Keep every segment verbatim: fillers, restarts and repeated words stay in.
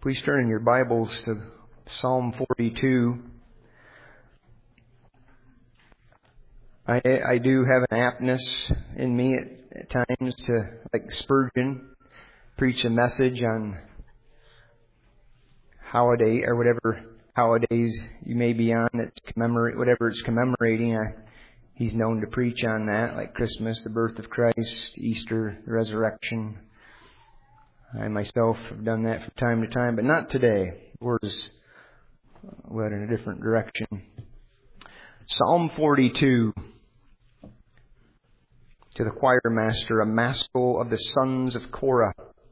Please turn in your Bibles to Psalm forty-two. I, I do have an aptness in me at, at times to, like Spurgeon, preach a message on holiday or whatever holidays you may be on. It's commemorate whatever it's commemorating. I, he's known to preach on that, like Christmas, the birth of Christ, Easter, the resurrection. I myself have done that from time to time, but not today. The Word is led in a different direction. Psalm forty-two. To the choir master, a maskil of the sons of Korah.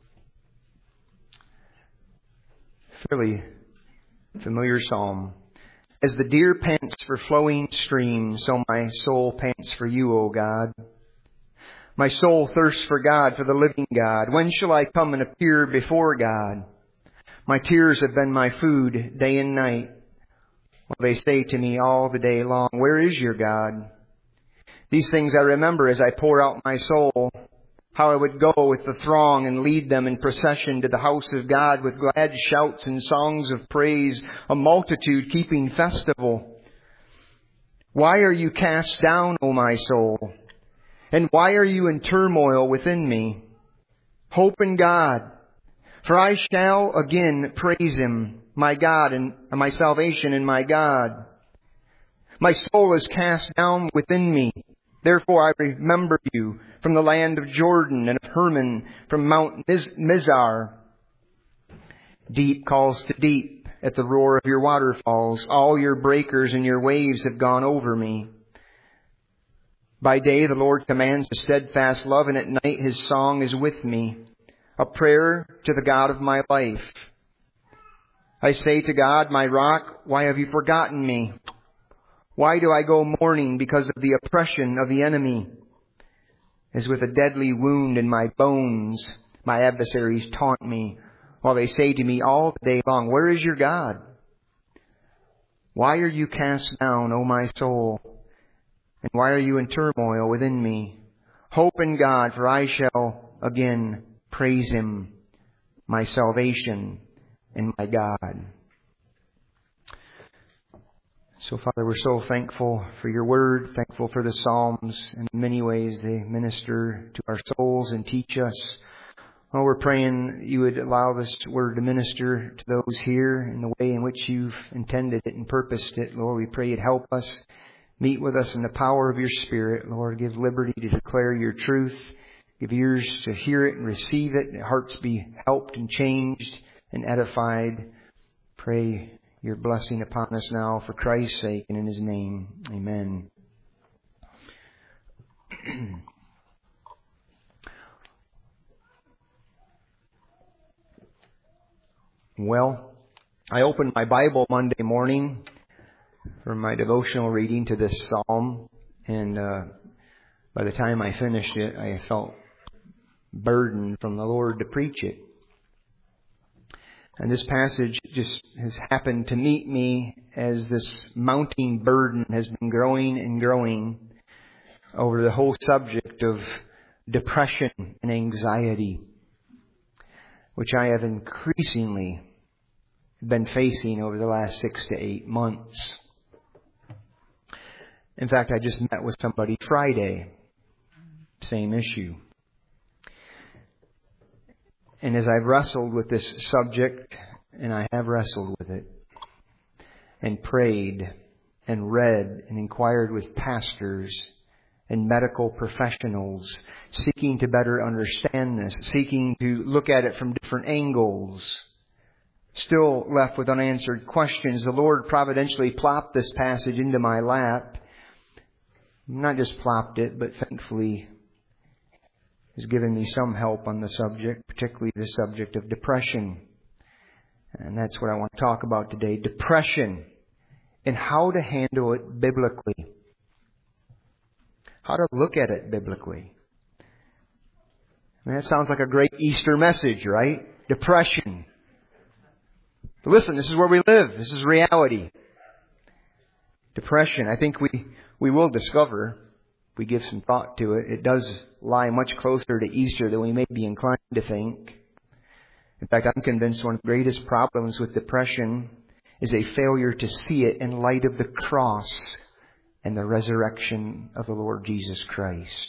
Fairly familiar psalm. As the deer pants for flowing streams, so my soul pants for you, O God. My soul thirsts for God, for the living God. When shall I come and appear before God? My tears have been my food day and night. Well, they say to me all the day long, where is your God? These things I remember as I pour out my soul, how I would go with the throng and lead them in procession to the house of God with glad shouts and songs of praise, a multitude keeping festival. Why are you cast down, O my soul? And why are you in turmoil within me? Hope in God, for I shall again praise Him, my God and my salvation and my God. My soul is cast down within me. Therefore I remember you from the land of Jordan and of Hermon, from Mount Miz- Mizar. Deep calls to deep at the roar of your waterfalls. All your breakers and your waves have gone over me. By day the Lord commands a steadfast love, and at night His song is with me, a prayer to the God of my life. I say to God, my rock, why have you forgotten me? Why do I go mourning because of the oppression of the enemy? As with a deadly wound in my bones, my adversaries taunt me, while they say to me all the day long, where is your God? Why are you cast down, O my soul? And why are you in turmoil within me? Hope in God, for I shall again praise Him, my salvation and my God. So, Father, we're so thankful for your word, thankful for the Psalms. In many ways, they minister to our souls and teach us. Oh, we're praying you would allow this word to minister to those here in the way in which you've intended it and purposed it. Lord, we pray you'd help us. Meet with us in the power of your Spirit, Lord. Give liberty to declare your truth. Give ears to hear it and receive it. Hearts be helped and changed and edified. Pray your blessing upon us now for Christ's sake and in His name. Amen. Well, I opened my Bible Monday morning for my devotional reading to this psalm, and uh, by the time I finished it, I felt burdened from the Lord to preach it. And this passage just has happened to meet me as this mounting burden has been growing and growing over the whole subject of depression and anxiety, which I have increasingly been facing over the last six to eight months. In fact, I just met with somebody Friday. Same issue. And as I've wrestled with this subject, and I have wrestled with it, and prayed, and read, and inquired with pastors and medical professionals, seeking to better understand this, seeking to look at it from different angles, still left with unanswered questions, the Lord providentially plopped this passage into my lap. Not just plopped it, but thankfully has given me some help on the subject, particularly the subject of depression. And that's what I want to talk about today. Depression and how to handle it biblically. How to look at it biblically. I mean, that sounds like a great Easter message, right? Depression. But listen, this is where we live. This is reality. Depression. I think we, we will discover, if we give some thought to it, it does lie much closer to Easter than we may be inclined to think. In fact, I'm convinced one of the greatest problems with depression is a failure to see it in light of the cross and the resurrection of the Lord Jesus Christ.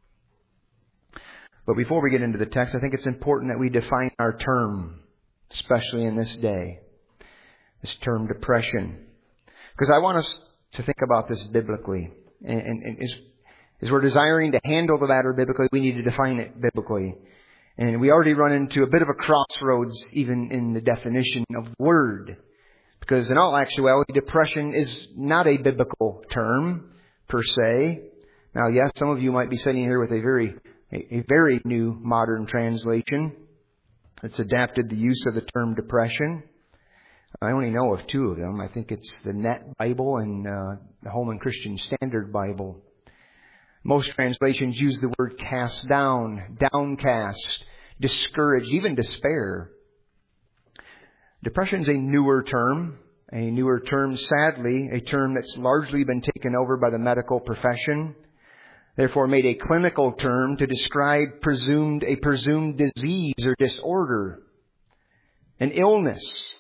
But before we get into the text, I think it's important that we define our term, especially in this day, this term depression. Because I want us to think about this biblically. And, and, and as, as we're desiring to handle the matter biblically, we need to define it biblically. And we already run into a bit of a crossroads even in the definition of the word. Because in all actuality, depression is not a biblical term per se. Now, yes, some of you might be sitting here with a very, a, a very new modern translation that's adapted the use of the term depression. I only know of two of them. I think it's the Net Bible and uh, the Holman Christian Standard Bible. Most translations use the word cast down, downcast, discouraged, even despair. Depression is a newer term, a newer term, sadly, a term that's largely been taken over by the medical profession, therefore made a clinical term to describe presumed a presumed disease or disorder, an illness.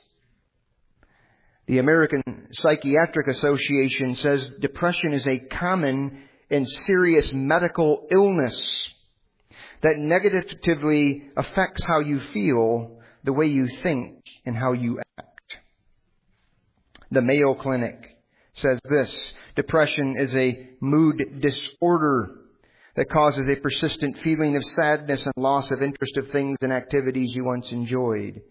The American Psychiatric Association says depression is a common and serious medical illness that negatively affects how you feel, the way you think, and how you act. The Mayo Clinic says this: depression is a mood disorder that causes a persistent feeling of sadness and loss of interest of things and activities you once enjoyed.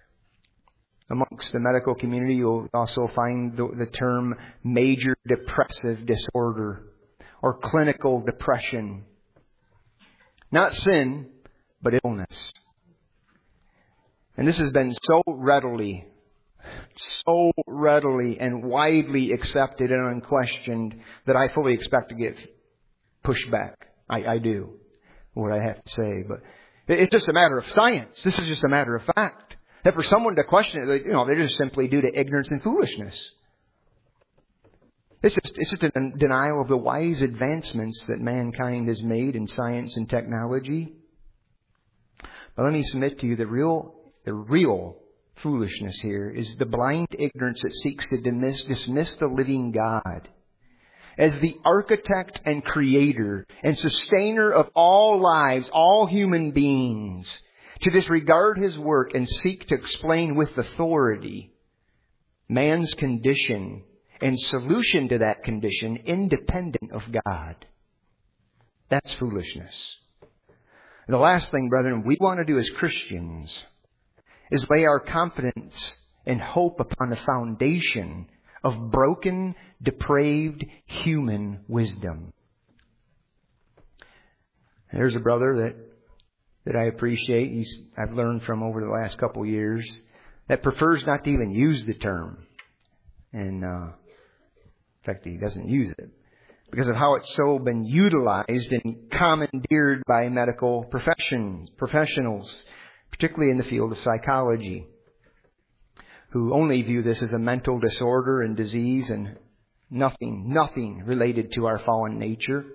Amongst the medical community, you'll also find the, the term major depressive disorder or clinical depression. Not sin, but illness. And this has been so readily, so readily and widely accepted and unquestioned that I fully expect to get pushback. I, I do, what I have to say. But it's just a matter of science. This is just a matter of fact. That for someone to question it, you know, they're just simply due to ignorance and foolishness. It's just, it's just a denial of the wise advancements that mankind has made in science and technology. But let me submit to you the real, the real foolishness here is the blind ignorance that seeks to dismiss, dismiss the living God as the architect and creator and sustainer of all lives, all human beings, to disregard His work and seek to explain with authority man's condition and solution to that condition independent of God. That's foolishness. And the last thing, brethren, we want to do as Christians is lay our confidence and hope upon the foundation of broken, depraved human wisdom. There's a brother that that I appreciate, he's, I've learned from over the last couple of years, that prefers not to even use the term. And, uh, in fact, he doesn't use it because of how it's so been utilized and commandeered by medical professions, professionals, particularly in the field of psychology, who only view this as a mental disorder and disease and nothing, nothing related to our fallen nature.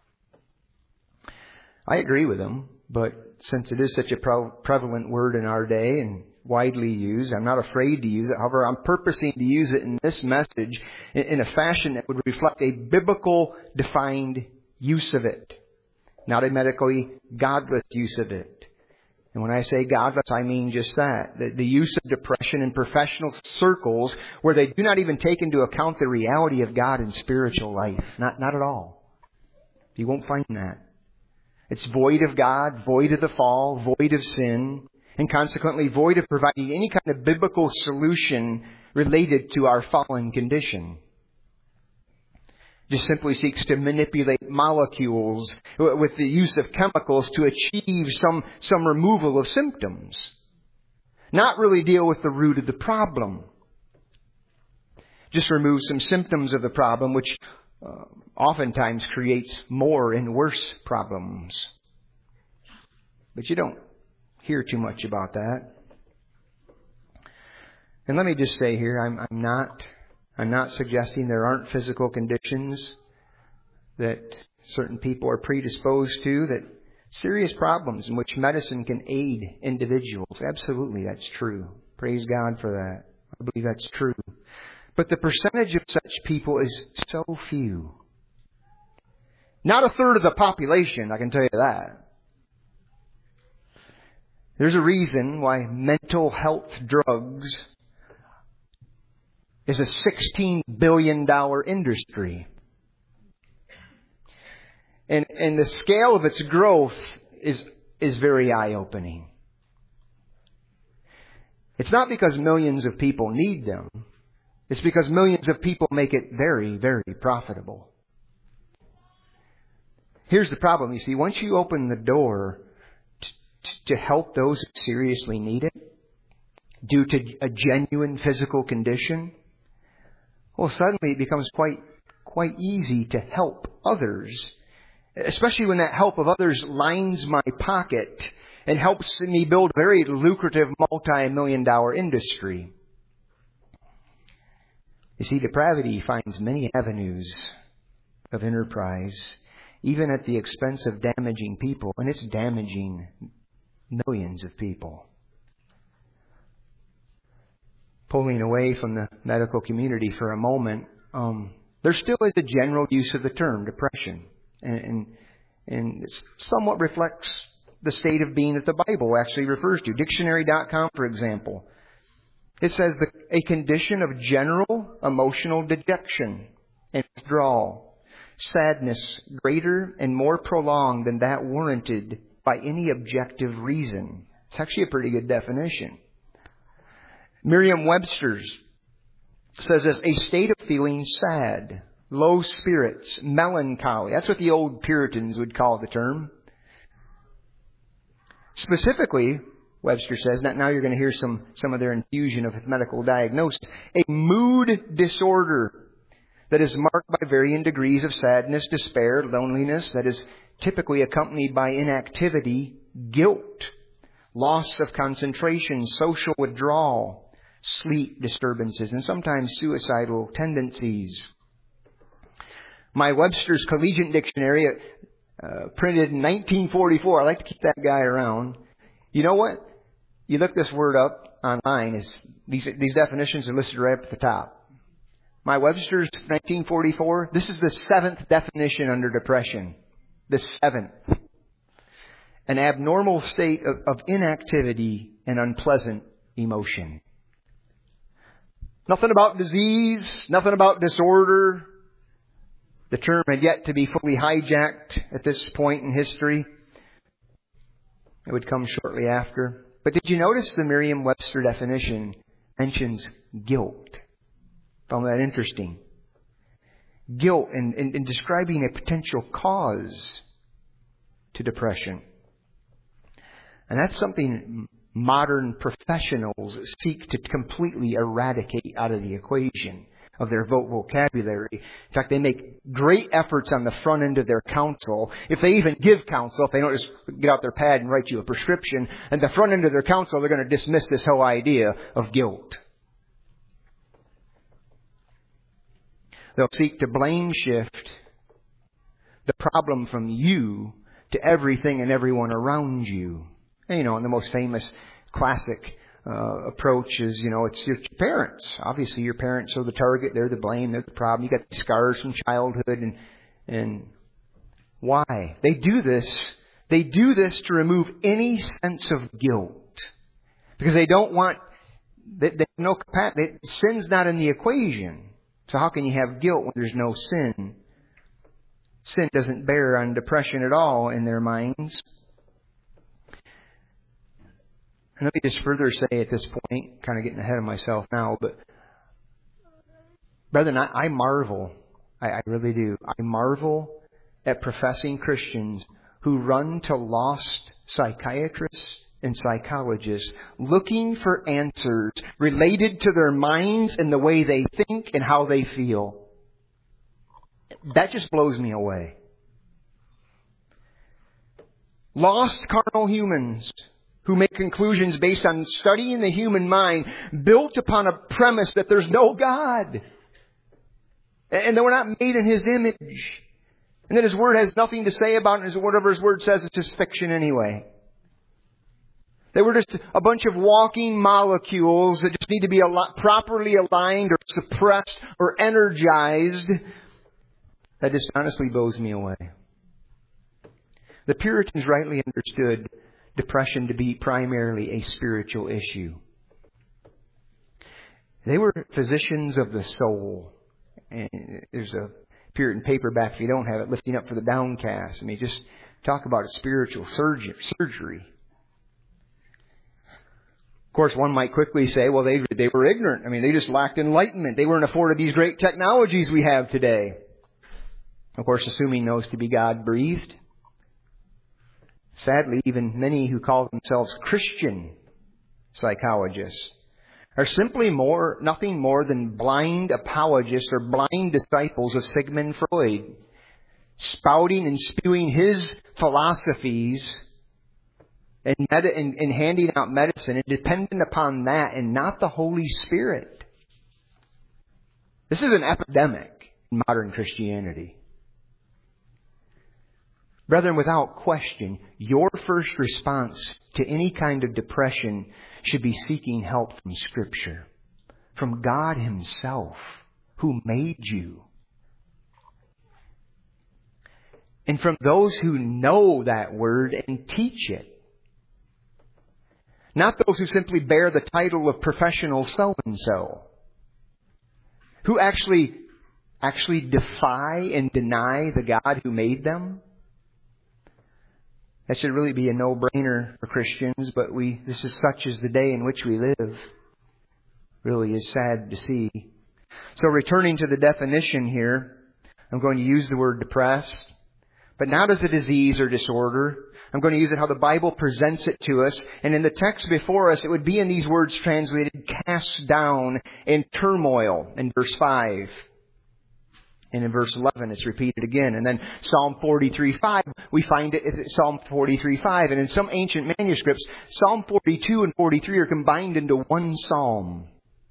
I agree with them, but since it is such a prevalent word in our day and widely used, I'm not afraid to use it. However, I'm purposing to use it in this message in a fashion that would reflect a biblical defined use of it, not a medically godless use of it. And when I say godless, I mean just that. The, the use of depression in professional circles where they do not even take into account the reality of God in spiritual life. Not, not at all. You won't find that. It's void of God, void of the fall, void of sin, and consequently void of providing any kind of biblical solution related to our fallen condition. Just simply seeks to manipulate molecules with the use of chemicals to achieve some, some removal of symptoms. Not really deal with the root of the problem. Just remove some symptoms of the problem, which uh, oftentimes creates more and worse problems. But you don't hear too much about that. And let me just say here, I'm, I'm not, I'm not suggesting there aren't physical conditions that certain people are predisposed to that Serious problems in which medicine can aid individuals. Absolutely, that's true. Praise God for that. I believe that's true. But the percentage of such people is so few. Not a third of the population, I can tell you that. There's a reason why mental health drugs is a sixteen billion dollars industry. And, and the scale of its growth is, is very eye-opening. It's not because millions of people need them. It's because millions of people make it very, very profitable. Here's the problem. You see, once you open the door to, to help those who seriously need it, due to a genuine physical condition, well, suddenly it becomes quite, quite easy to help others. Especially when that help of others lines my pocket and helps me build a very lucrative multi-million dollar industry. You see, depravity finds many avenues of enterprise, even at the expense of damaging people, and it's damaging millions of people. Pulling away from the medical community for a moment, um, there still is a general use of the term depression. And, and, and it somewhat reflects the state of being that the Bible actually refers to. Dictionary dot com, for example. It says the, a condition of general emotional dejection and withdrawal. Sadness greater and more prolonged than that warranted by any objective reason. It's actually a pretty good definition. Merriam-Webster's says as a state of feeling sad, low spirits, melancholy. That's what the old Puritans would call the term. Specifically, Webster says, now you're going to hear some, some of their infusion of medical diagnosis, a mood disorder that is marked by varying degrees of sadness, despair, loneliness, that is typically accompanied by inactivity, guilt, loss of concentration, social withdrawal, sleep disturbances, and sometimes suicidal tendencies. My Webster's Collegiate Dictionary, uh, printed in nineteen forty-four. I like to keep that guy around. You know what? You look this word up online. Is these these definitions are listed right up at the top. My Webster's nineteen forty-four. This is the seventh definition under depression. The seventh. An abnormal state of, of inactivity and unpleasant emotion. Nothing about disease. Nothing about disorder. The term had yet to be fully hijacked at this point in history. It would come shortly after. But did you notice the Merriam-Webster definition mentions guilt? Found that interesting. Guilt in, in, in describing a potential cause to depression. And that's something modern professionals seek to completely eradicate out of the equation of their vocabulary. In fact, they make great efforts on the front end of their counsel. If they even give counsel, if they don't just get out their pad and write you a prescription, at the front end of their counsel, they're going to dismiss this whole idea of guilt. They'll seek to blame shift the problem from you to everything and everyone around you. And, you know, and the most famous classic Uh, approach is, you know, it's your parents. Obviously, your parents are the target. They're the blame. They're the problem. You got scars from childhood, and and why they do this? They do this to remove any sense of guilt because they don't want. They, they no capacity. Sin's not in the equation. So how can you have guilt when there's no sin? Sin doesn't bear on depression at all in their minds. And let me just further say at this point, kind of getting ahead of myself now, but brethren, I, I marvel, I, I really do, I marvel at professing Christians who run to lost psychiatrists and psychologists looking for answers related to their minds and the way they think and how they feel. That just blows me away. Lost carnal humans who make conclusions based on studying the human mind built upon a premise that there's no God. And that we're not made in His image. And then His Word has nothing to say about it, and whatever His Word says, it's just fiction anyway. They were just a bunch of walking molecules that just need to be al- properly aligned or suppressed or energized. That just honestly blows me away. The Puritans rightly understood depression to be primarily a spiritual issue. They were physicians of the soul. And there's a Puritan paperback, if you don't have it, Lifting Up for the Downcast. I mean, just talk about a spiritual surgery. Of course, one might quickly say, well, they they were ignorant. I mean, they just lacked enlightenment. They weren't afforded these great technologies we have today. Of course, assuming those to be God-breathed. Sadly, even many who call themselves Christian psychologists are simply more, nothing more than blind apologists or blind disciples of Sigmund Freud, spouting and spewing his philosophies and, med- and, and handing out medicine and dependent upon that and not the Holy Spirit. This is an epidemic in modern Christianity. Brethren, without question, your first response to any kind of depression should be seeking help from Scripture, from God Himself, who made you. And from those who know that Word and teach it. Not those who simply bear the title of professional so-and-so. Who actually, actually defy and deny the God who made them. That should really be a no-brainer for Christians, but we this is such as the day in which we live. Really is sad to see. So returning to the definition here, I'm going to use the word depressed, but not as a disease or disorder. I'm going to use it how the Bible presents it to us. And in the text before us, it would be in these words translated, cast down in turmoil in verse five. And in verse eleven, it's repeated again. And then Psalm forty-three five, we find it in Psalm forty-three five. And in some ancient manuscripts, Psalm forty-two and forty-three are combined into one psalm.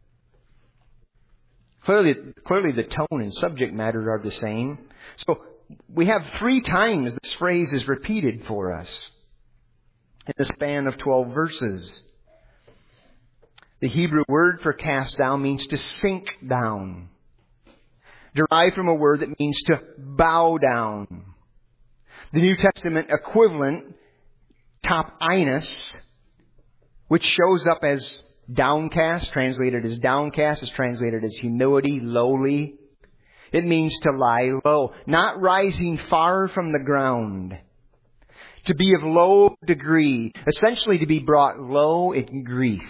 Clearly, clearly the tone and subject matter are the same. So we have three times this phrase is repeated for us in the span of twelve verses. The Hebrew word for cast down means to sink down. Derived from a word that means to bow down. The New Testament equivalent, topinus, which shows up as downcast, translated as downcast, is translated as humility, lowly. It means to lie low, not rising far from the ground. To be of low degree, essentially to be brought low in grief.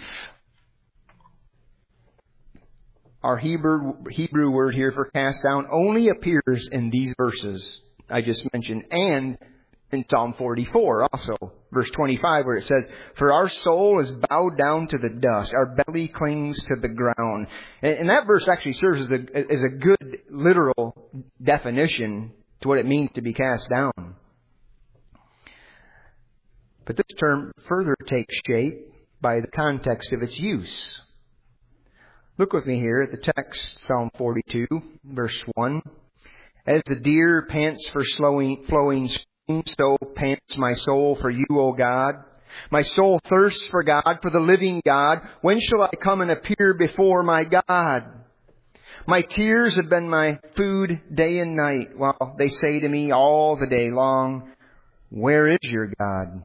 Our Hebrew, Hebrew word here for cast down only appears in these verses I just mentioned and in Psalm forty-four also, verse twenty-five, where it says, for our soul is bowed down to the dust, our belly clings to the ground. And, and that verse actually serves as a, as a good literal definition to what it means to be cast down. But this term further takes shape by the context of its use. Look with me here at the text, Psalm forty-two, verse one. As the deer pants for flowing, flowing streams, so pants my soul for you, O God. My soul thirsts for God, for the living God. When shall I come and appear before my God? My tears have been my food day and night, while they say to me all the day long, where is your God?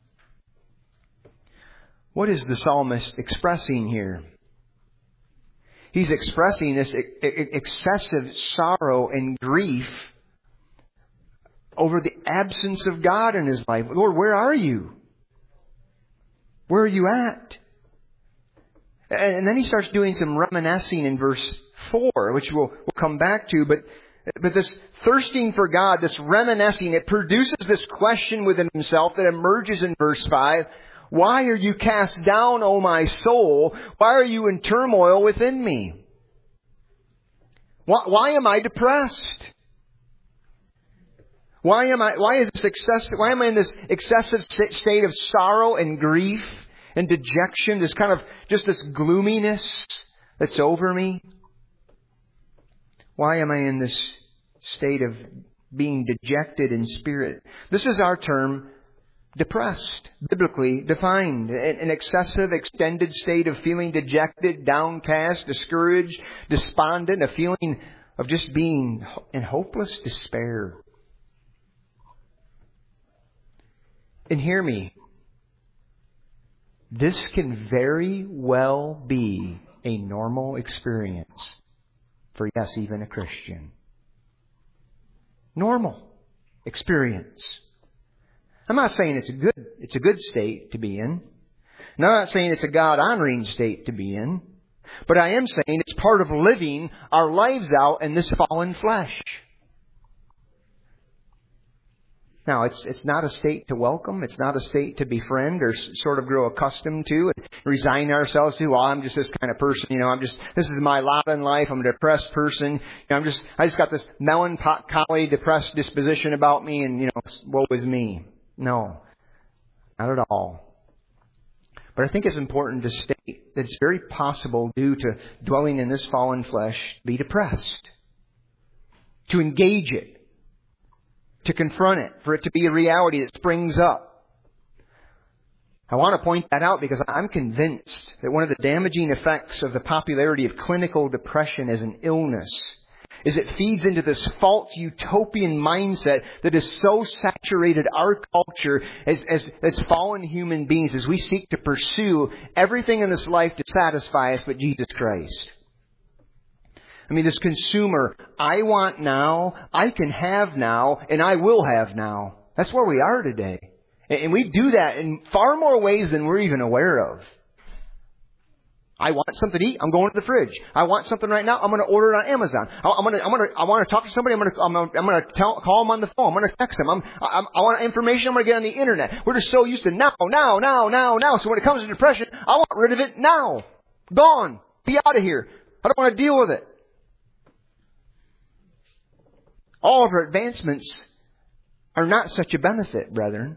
What is the psalmist expressing here? He's expressing this excessive sorrow and grief over the absence of God in his life. Lord, where are you? Where are you at? And then he starts doing some reminiscing in verse four, which we'll, we'll come back to. But, but this thirsting for God, this reminiscing, it produces this question within himself that emerges in verse five. Why are you cast down, O my soul? Why are you in turmoil within me? Why, why am I depressed? Why am I, why is this excessive, why am I in this excessive state of sorrow and grief and dejection? This kind of, just this gloominess that's over me? Why am I in this state of being dejected in spirit. This is our term, depressed, biblically defined. An excessive, extended state of feeling dejected, downcast, discouraged, despondent, a feeling of just being in hopeless despair. And hear me, this can very well be a normal experience for, yes, even a Christian. Normal experience. I'm not saying it's a good, it's a good state to be in. And I'm not saying it's a God-honoring state to be in. But I am saying it's part of living our lives out in this fallen flesh. Now, it's it's not a state to welcome. It's not a state to befriend or sort of grow accustomed to and resign ourselves to. Well, I'm just this kind of person. You know, I'm just, this is my lot in life. I'm a depressed person. You know, I'm just, I just got this melancholy, depressed disposition about me, and, you know, woe is me. No, not at all. But I think it's important to state that it's very possible, due to dwelling in this fallen flesh, to be depressed, to engage it, to confront it, for it to be a reality that springs up. I want to point that out because I'm convinced that one of the damaging effects of the popularity of clinical depression as an illness is it feeds into this false utopian mindset that has so saturated our culture as, as, as fallen human beings as we seek to pursue everything in this life to satisfy us but Jesus Christ. I mean, this consumer, I want now, I can have now, and I will have now. That's where we are today. And we do that in far more ways than we're even aware of. I want something to eat. I'm going to the fridge. I want something right now. I'm going to order it on Amazon. I'm going to. I'm going to. I want to talk to somebody. I'm going to. I'm going to, I'm going to tell, call them on the phone. I'm going to text them. I'm, I'm, I want information. I'm going to get on the internet. We're just so used to now, now, now, now, now. So when it comes to depression, I want rid of it now. Gone. Be out of here. I don't want to deal with it. All of our advancements are not such a benefit, brethren.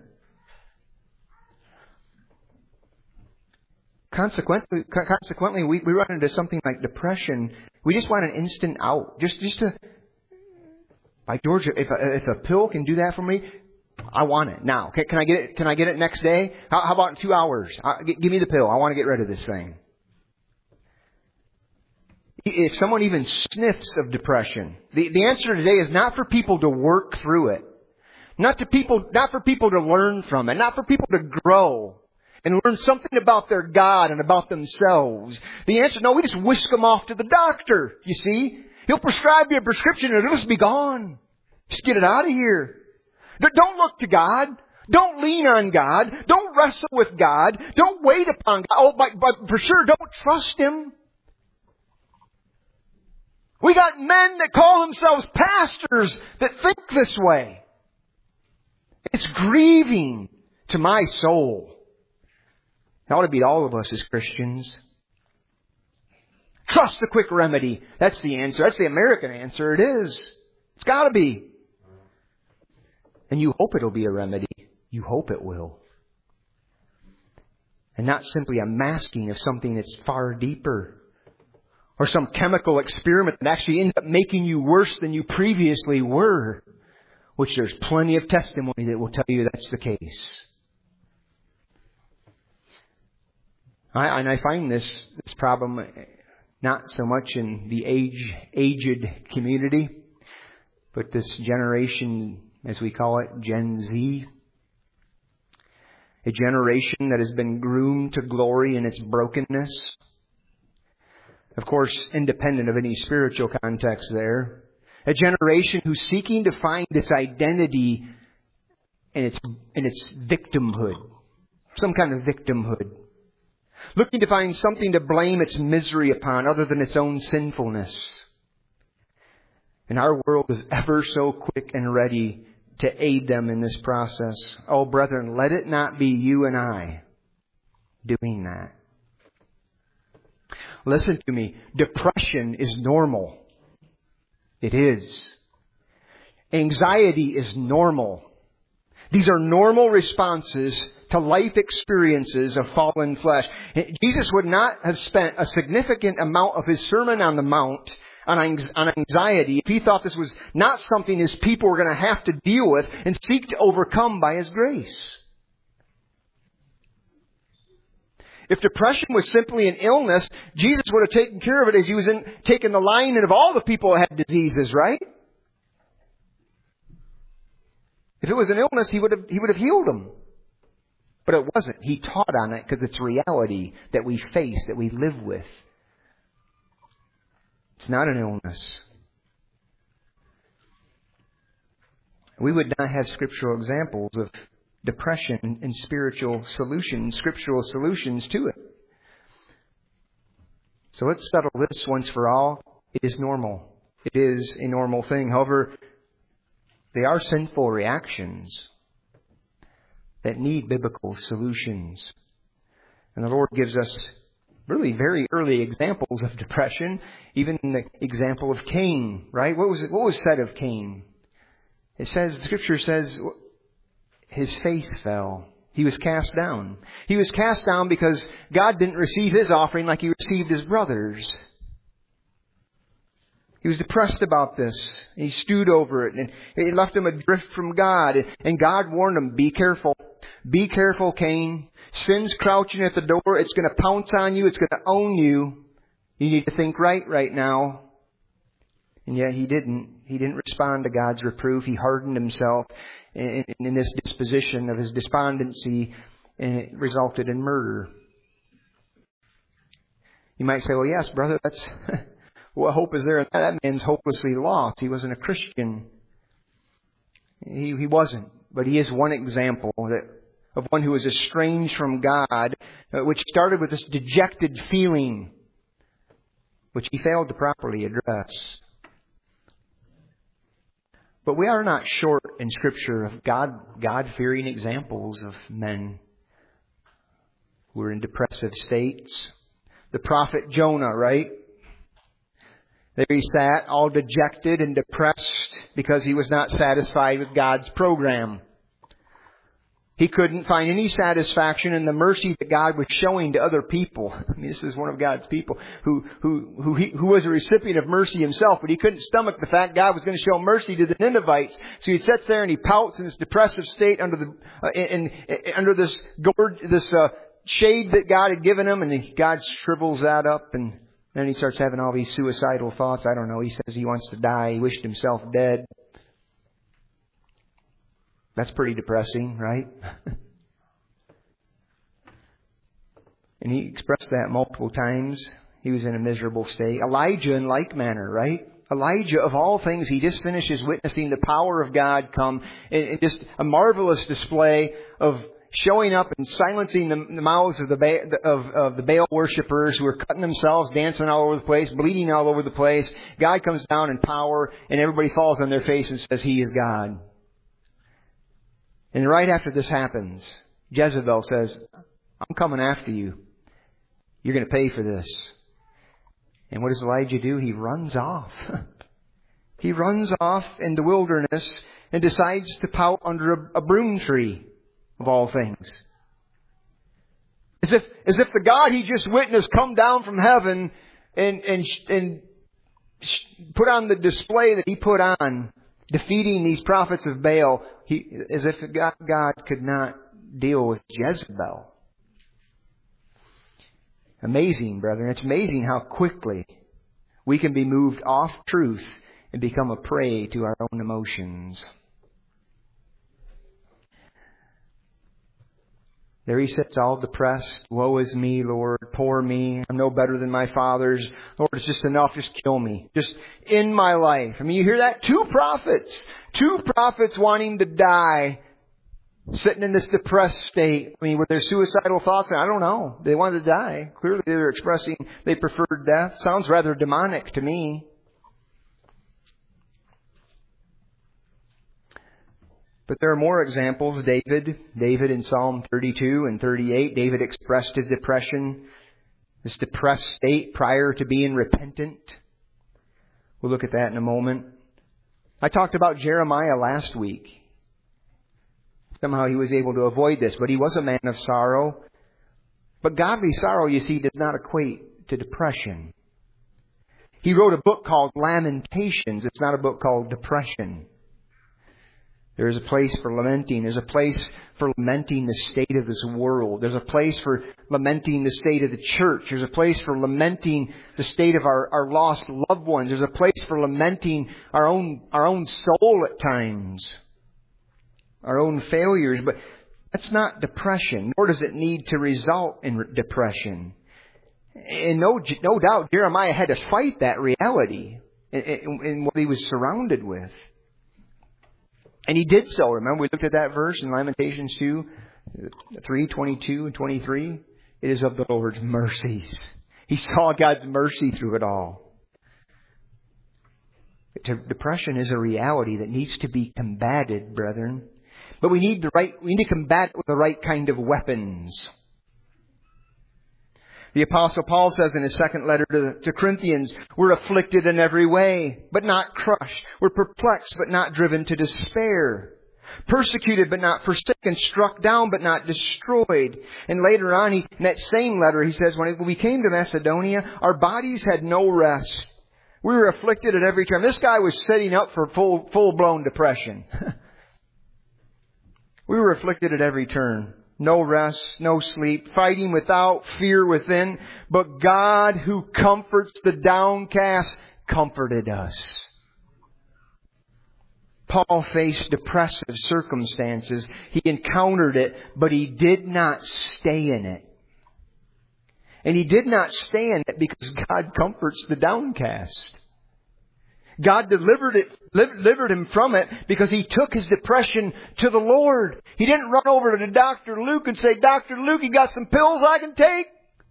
Consequently, consequently, we, we run into something like depression. We just want an instant out. Just, just to, by George, if a, if a pill can do that for me, I want it now. Can, can I get it? Can I get it next day? How, how about in two hours? Uh, g- give me the pill. I want to get rid of this thing. If someone even sniffs of depression, the, the answer today is not for people to work through it, not to people, not for people to learn from it, not for people to grow and learn something about their God and about themselves. The answer, no, we just whisk them off to the doctor, you see. He'll prescribe you a prescription and it'll just be gone. Just get it out of here. Don't look to God. Don't lean on God. Don't wrestle with God. Don't wait upon God. Oh, but, but for sure, don't trust Him. We got men that call themselves pastors that think this way. It's grieving to my soul. It ought to be all of us as Christians. Trust the quick remedy. That's the answer. That's the American answer. It is. It's got to be. And you hope it'll be a remedy. You hope it will. And not simply a masking of something that's far deeper. Or some chemical experiment that actually ends up making you worse than you previously were. Which there's plenty of testimony that will tell you that's the case. I, and I find this, this problem not so much in the age, aged community, but this generation, as we call it, Gen Z. A generation that has been groomed to glory in its brokenness. Of course, independent of any spiritual context there. A generation who's seeking to find its identity in its, in its victimhood. Some kind of victimhood. Looking to find something to blame its misery upon other than its own sinfulness. And our world is ever so quick and ready to aid them in this process. Oh, brethren, let it not be you and I doing that. Listen to me. Depression is normal. It is. Anxiety is normal. These are normal responses to life experiences of fallen flesh. Jesus would not have spent a significant amount of His Sermon on the Mount on anxiety, if He thought this was not something His people were going to have to deal with and seek to overcome by His grace? If depression was simply an illness, Jesus would have taken care of it as He was in, taking the line of all the people that had diseases, right? If it was an illness, He would have, He would have healed them. But it wasn't. He taught on it because it's reality that we face, that we live with. It's not an illness. We would not have scriptural examples of depression and spiritual solutions, scriptural solutions to it. So let's settle this once for all. It is normal. It is a normal thing. However, they are sinful reactions that need biblical solutions. And the Lord gives us really very early examples of depression, even in the example of Cain, right? What was it, what was said of Cain? It says, the Scripture says, his face fell. He was cast down. He was cast down because God didn't receive his offering like He received his brother's. He was depressed about this. He stewed over it, and it left him adrift from God. And God warned him, be careful. Be careful, Cain. Sin's crouching at the door. It's going to pounce on you. It's going to own you. You need to think right right now. And yet he didn't. He didn't respond to God's reproof. He hardened himself in, in this disposition of his despondency, and it resulted in murder. You might say, well, yes, brother, that's... what hope is there in that? That man's hopelessly lost. He wasn't a Christian. He, he wasn't. But he is one example that, of one who was estranged from God, which started with this dejected feeling, which he failed to properly address. But we are not short in Scripture of God, God-fearing examples of men who were in depressive states. The prophet Jonah, right? There he sat, all dejected and depressed because he was not satisfied with God's program. He couldn't find any satisfaction in the mercy that God was showing to other people. I mean, this is one of God's people who who who, he, who was a recipient of mercy himself, but he couldn't stomach the fact God was going to show mercy to the Ninevites. So he sits there and he pouts in this depressive state under the uh, in, in, under this gourd, this uh, shade that God had given him, and he, God shrivels that up, and then he starts having all these suicidal thoughts. I don't know. He says he wants to die. He wished himself dead. That's pretty depressing, right? And he expressed that multiple times. He was in a miserable state. Elijah in like manner, right? Elijah, of all things, he just finishes witnessing the power of God come. And just a marvelous display of showing up and silencing the, the mouths of the, ba- of, of the Baal worshippers who are cutting themselves, dancing all over the place, bleeding all over the place. God comes down in power, and everybody falls on their face and says He is God. And right after this happens, Jezebel says, I'm coming after you. You're going to pay for this. And what does Elijah do? He runs off. He runs off in the wilderness and decides to pout under a, a broom tree, of all things. As if, as if the God he just witnessed come down from heaven and, and, and put on the display that he put on, defeating these prophets of Baal, he, as if God, God could not deal with Jezebel. Amazing, brethren. It's amazing how quickly we can be moved off truth and become a prey to our own emotions. There he sits all depressed. Woe is me, Lord. Poor me. I'm no better than my fathers. Lord, it's just enough. Just kill me. Just end my life. I mean, you hear that? Two prophets. Two prophets wanting to die. Sitting in this depressed state. I mean, were there suicidal thoughts? I don't know. They wanted to die. Clearly they were expressing they preferred death. Sounds rather demonic to me. But there are more examples. David, David in Psalm thirty-two and thirty-eight, David expressed his depression, this depressed state prior to being repentant. We'll look at that in a moment. I talked about Jeremiah last week. Somehow he was able to avoid this, but he was a man of sorrow. But godly sorrow, you see, does not equate to depression. He wrote a book called Lamentations. It's not a book called Depression. There is a place for lamenting. There's a place for lamenting the state of this world. There's a place for lamenting the state of the church. There's a place for lamenting the state of our, our lost loved ones. There's a place for lamenting our own, our own soul at times. Our own failures. But that's not depression, nor does it need to result in depression. And no, no doubt Jeremiah had to fight that reality in, in, in what he was surrounded with. And he did so. Remember, we looked at that verse in Lamentations two, three, twenty-two and twenty-three. It is of the Lord's mercies. He saw God's mercy through it all. Depression is a reality that needs to be combated, brethren. But we need the right, we need to combat it with the right kind of weapons. The Apostle Paul says in his second letter to, to Corinthians, we're afflicted in every way, but not crushed. We're perplexed, but not driven to despair. Persecuted, but not forsaken. Struck down, but not destroyed. And later on, he, in that same letter, he says, when we came to Macedonia, our bodies had no rest. We were afflicted at every turn. This guy was setting up for full, full-blown depression. We were afflicted at every turn. No rest, no sleep, fighting without, fear within. But God, who comforts the downcast, comforted us. Paul faced depressive circumstances. He encountered it, but he did not stay in it. And he did not stay in it because God comforts the downcast. God delivered it, delivered him from it because he took his depression to the Lord. He didn't run over to Doctor Luke and say, Doctor Luke, you got some pills I can take?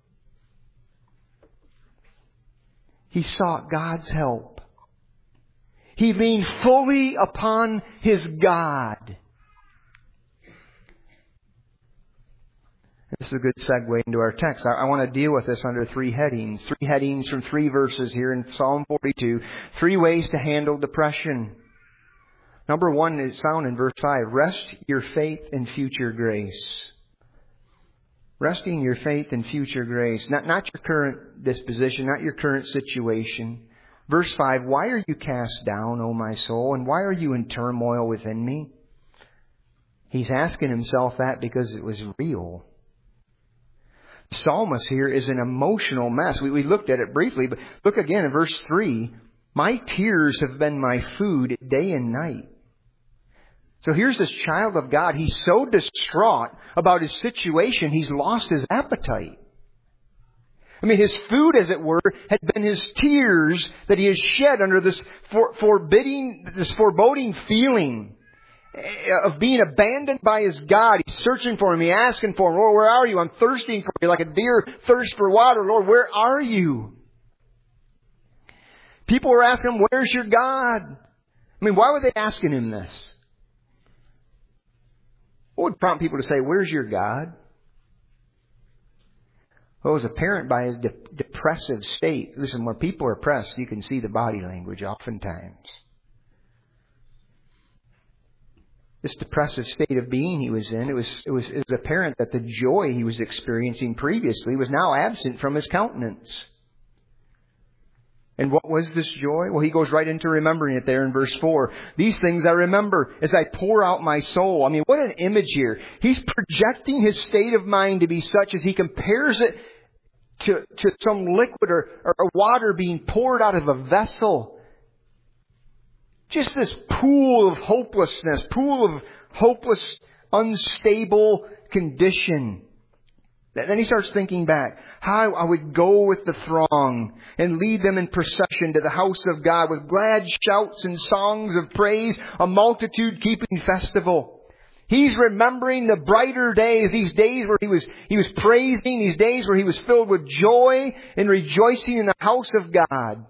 He sought God's help. He leaned fully upon his God. This is a good segue into our text. I, I want to deal with this under three headings. Three headings from three verses here in Psalm forty-two. Three ways to handle depression. Number one is found in verse five. Rest your faith in future grace. Resting your faith in future grace. Not, not your current disposition, not your current situation. Verse five, why are you cast down, O my soul, and why are you in turmoil within me? He's asking himself that because it was real. The psalmist here is an emotional mess. We, we looked at it briefly, but look again in verse three. My tears have been my food day and night. So here's this child of God. He's so distraught about his situation, he's lost his appetite. I mean, his food, as it were, had been his tears that he has shed under this for, forbidding, this foreboding feeling of being abandoned by his God. He's searching for him. He's asking for him. Lord, where are you? I'm thirsting for you like a deer thirsts for water. Lord, where are you? People were asking him, where's your God? I mean, why were they asking him this? What would prompt people to say, where's your God? Well, it was apparent by his de- depressive state. Listen, when people are oppressed, you can see the body language oftentimes. This depressive state of being he was in, it was, it was, it was apparent that the joy he was experiencing previously was now absent from his countenance. And what was this joy? Well, he goes right into remembering it there in verse four. These things I remember as I pour out my soul. I mean, what an image here. He's projecting his state of mind to be such as he compares it to, to some liquid or, or water being poured out of a vessel. Just this pool of hopelessness, pool of hopeless, unstable condition. Then he starts thinking back how I would go with the throng and lead them in procession to the house of God with glad shouts and songs of praise, a multitude keeping festival. He's remembering the brighter days, these days where he was, he was praising, these days where he was filled with joy and rejoicing in the house of God.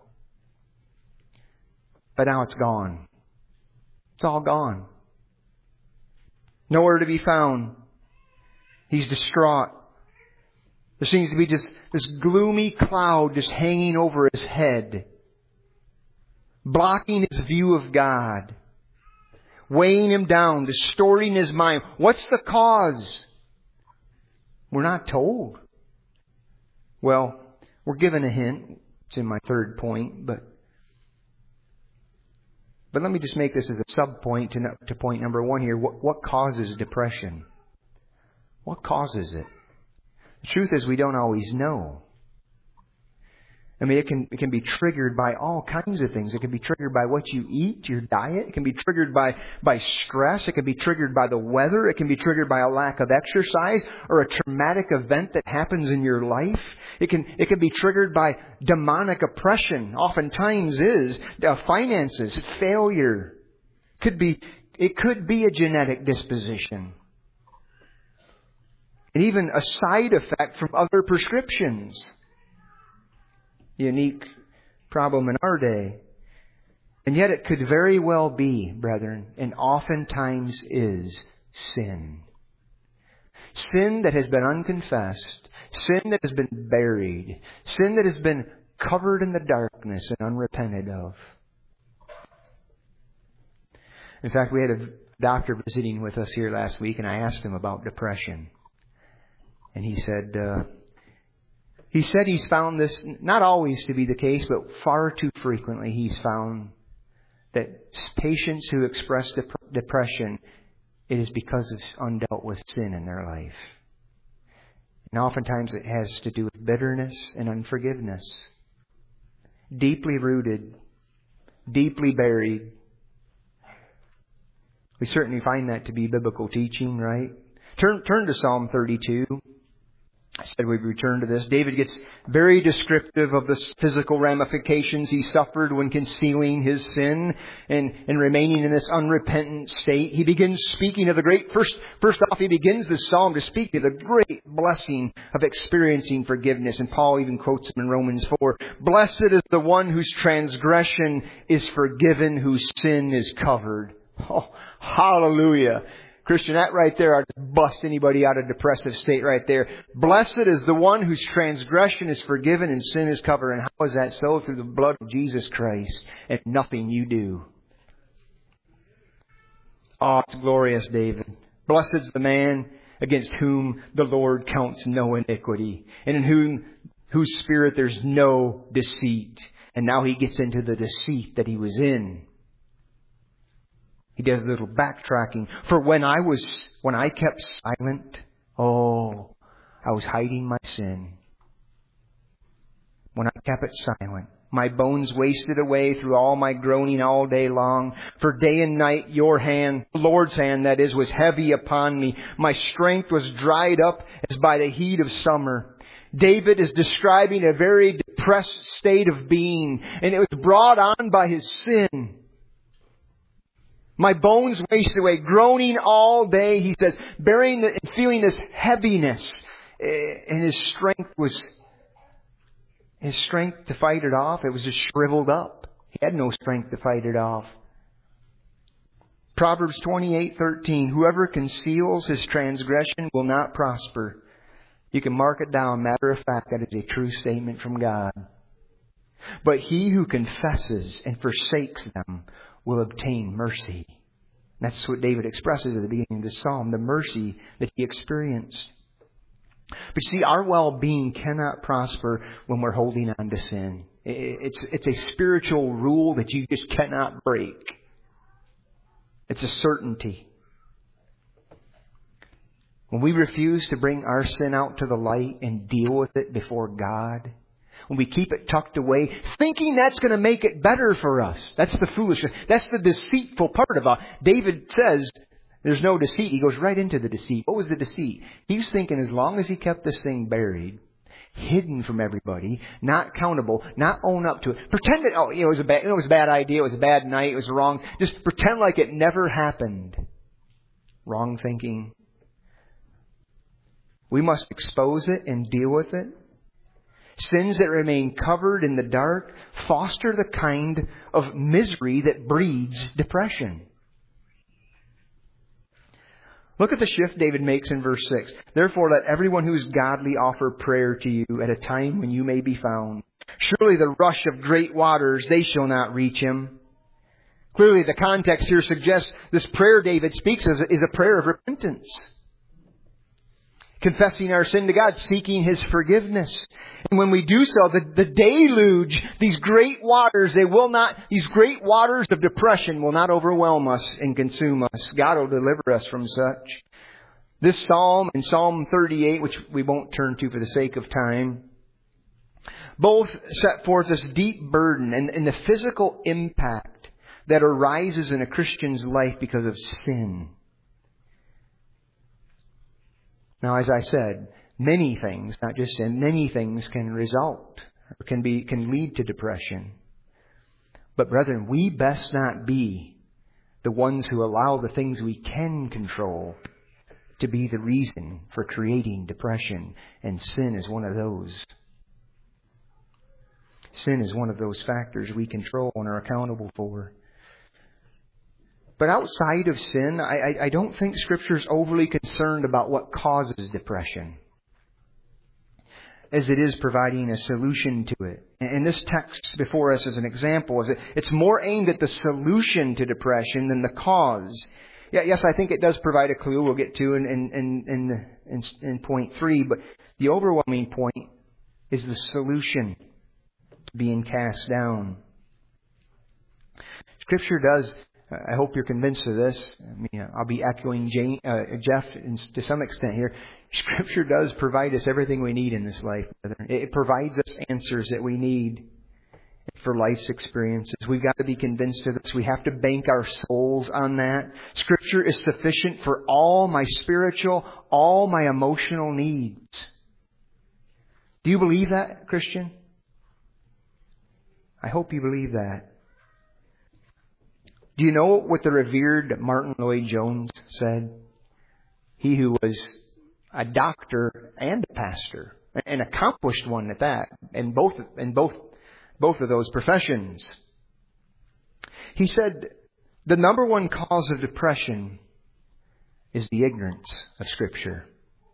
But now it's gone. It's all gone. Nowhere to be found. He's distraught. There seems to be just this gloomy cloud just hanging over his head, blocking his view of God, weighing him down, distorting his mind. What's the cause? We're not told. Well, we're given a hint. It's in my third point, but but let me just make this as a sub-point to, to point number one here. What, what causes depression? What causes it? The truth is we don't always know. I mean, it can it can be triggered by all kinds of things. It can be triggered by what you eat, your diet. It can be triggered by, by stress. It can be triggered by the weather. It can be triggered by a lack of exercise or a traumatic event that happens in your life. It can it can be triggered by demonic oppression. Oftentimes is uh, finances, failure. Could be it could be a genetic disposition. And even a side effect from other prescriptions. Unique problem in our day. And yet it could very well be, brethren, and oftentimes is, sin. Sin that has been unconfessed. Sin that has been buried. Sin that has been covered in the darkness and unrepented of. In fact, we had a doctor visiting with us here last week, and I asked him about depression. And he said... Uh, He said he's found this not always to be the case, but far too frequently he's found that patients who express dep- depression, it is because of undealt with sin in their life. And oftentimes it has to do with bitterness and unforgiveness. Deeply rooted, deeply buried. We certainly find that to be biblical teaching, right? Turn, turn to Psalm thirty-two. I said we'd return to this. David gets very descriptive of the physical ramifications he suffered when concealing his sin and, and remaining in this unrepentant state. He begins speaking of the great, first, first off, he begins this psalm to speak of the great blessing of experiencing forgiveness. And Paul even quotes him in Romans four. Blessed is the one whose transgression is forgiven, whose sin is covered. Oh, hallelujah. Christian, that right there ought to bust anybody out of depressive state right there. Blessed is the one whose transgression is forgiven and sin is covered. And how is that so? Through the blood of Jesus Christ and nothing you do. Oh, it's glorious, David. Blessed is the man against whom the Lord counts no iniquity, and in whom whose spirit there's no deceit. And now he gets into the deceit that he was in. He does a little backtracking. For when I was, when I kept silent, oh, I was hiding my sin. When I kept it silent, my bones wasted away through all my groaning all day long. For day and night your hand, the Lord's hand that is, was heavy upon me. My strength was dried up as by the heat of summer. David is describing a very depressed state of being, and it was brought on by his sin. My bones wasted away, groaning all day, he says, bearing and feeling this heaviness. And his strength was, his strength to fight it off, it was just shriveled up. He had no strength to fight it off. Proverbs twenty-eight thirteen, whoever conceals his transgression will not prosper. You can mark it down. Matter of fact, that is a true statement from God. But he who confesses and forsakes them will obtain mercy. That's what David expresses at the beginning of the psalm, the mercy that he experienced. But see, our well-being cannot prosper when we're holding on to sin. It's, it's a spiritual rule that you just cannot break. It's a certainty. When we refuse to bring our sin out to the light and deal with it before God, when we keep it tucked away, thinking that's going to make it better for us. That's the foolishness. That's the deceitful part about it. David says there's no deceit. He goes right into the deceit. What was the deceit? He was thinking as long as he kept this thing buried, hidden from everybody, not countable, not own up to it, pretend that, oh, you know, it was a bad, it was a bad idea, it was a bad night, it was wrong. Just pretend like it never happened. Wrong thinking. We must expose it and deal with it. Sins that remain covered in the dark foster the kind of misery that breeds depression. Look at the shift David makes in verse six. Therefore, let everyone who is godly offer prayer to you at a time when you may be found. Surely the rush of great waters, they shall not reach him. Clearly, the context here suggests this prayer David speaks of is a prayer of repentance. confessing our sin to God, seeking His forgiveness. And when we do so, the, the deluge, these great waters, they will not, these great waters of depression will not overwhelm us and consume us. God will deliver us from such. This psalm and Psalm thirty-eight, which we won't turn to for the sake of time, both set forth this deep burden and, and the physical impact that arises in a Christian's life because of sin. Now, as I said, many things, not just sin, many things can result or can be can lead to depression. But brethren, we best not be the ones who allow the things we can control to be the reason for creating depression. And sin is one of those. Sin is one of those factors we control and are accountable for. But outside of sin, I, I, I don't think Scripture is overly concerned about what causes depression, as it is providing a solution to it. And this text before us as an example is that it's more aimed at the solution to depression than the cause. Yeah, yes, I think it does provide a clue we'll get to in, in, in, in, in, in point three, but the overwhelming point is the solution being cast down. Scripture does, I hope you're convinced of this. I mean, I'll be echoing Jane, uh, Jeff to some extent here. Scripture does provide us everything we need in this life. It provides us answers that we need for life's experiences. We've got to be convinced of this. We have to bank our souls on that. Scripture is sufficient for all my spiritual, all my emotional needs. Do you believe that, Christian? I hope you believe that. Do you know what the revered Martin Lloyd-Jones said? He who was a doctor and a pastor, an accomplished one at that, in both in both both of those professions. He said, the number one cause of depression is the ignorance of Scripture.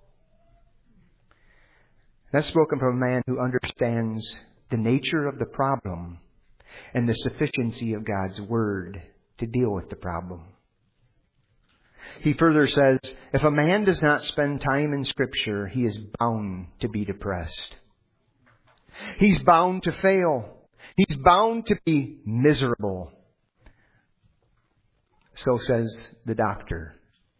That's spoken from a man who understands the nature of the problem and the sufficiency of God's Word to deal with the problem. He further says, if a man does not spend time in Scripture, he is bound to be depressed. He's bound to fail. He's bound to be miserable. So says the doctor.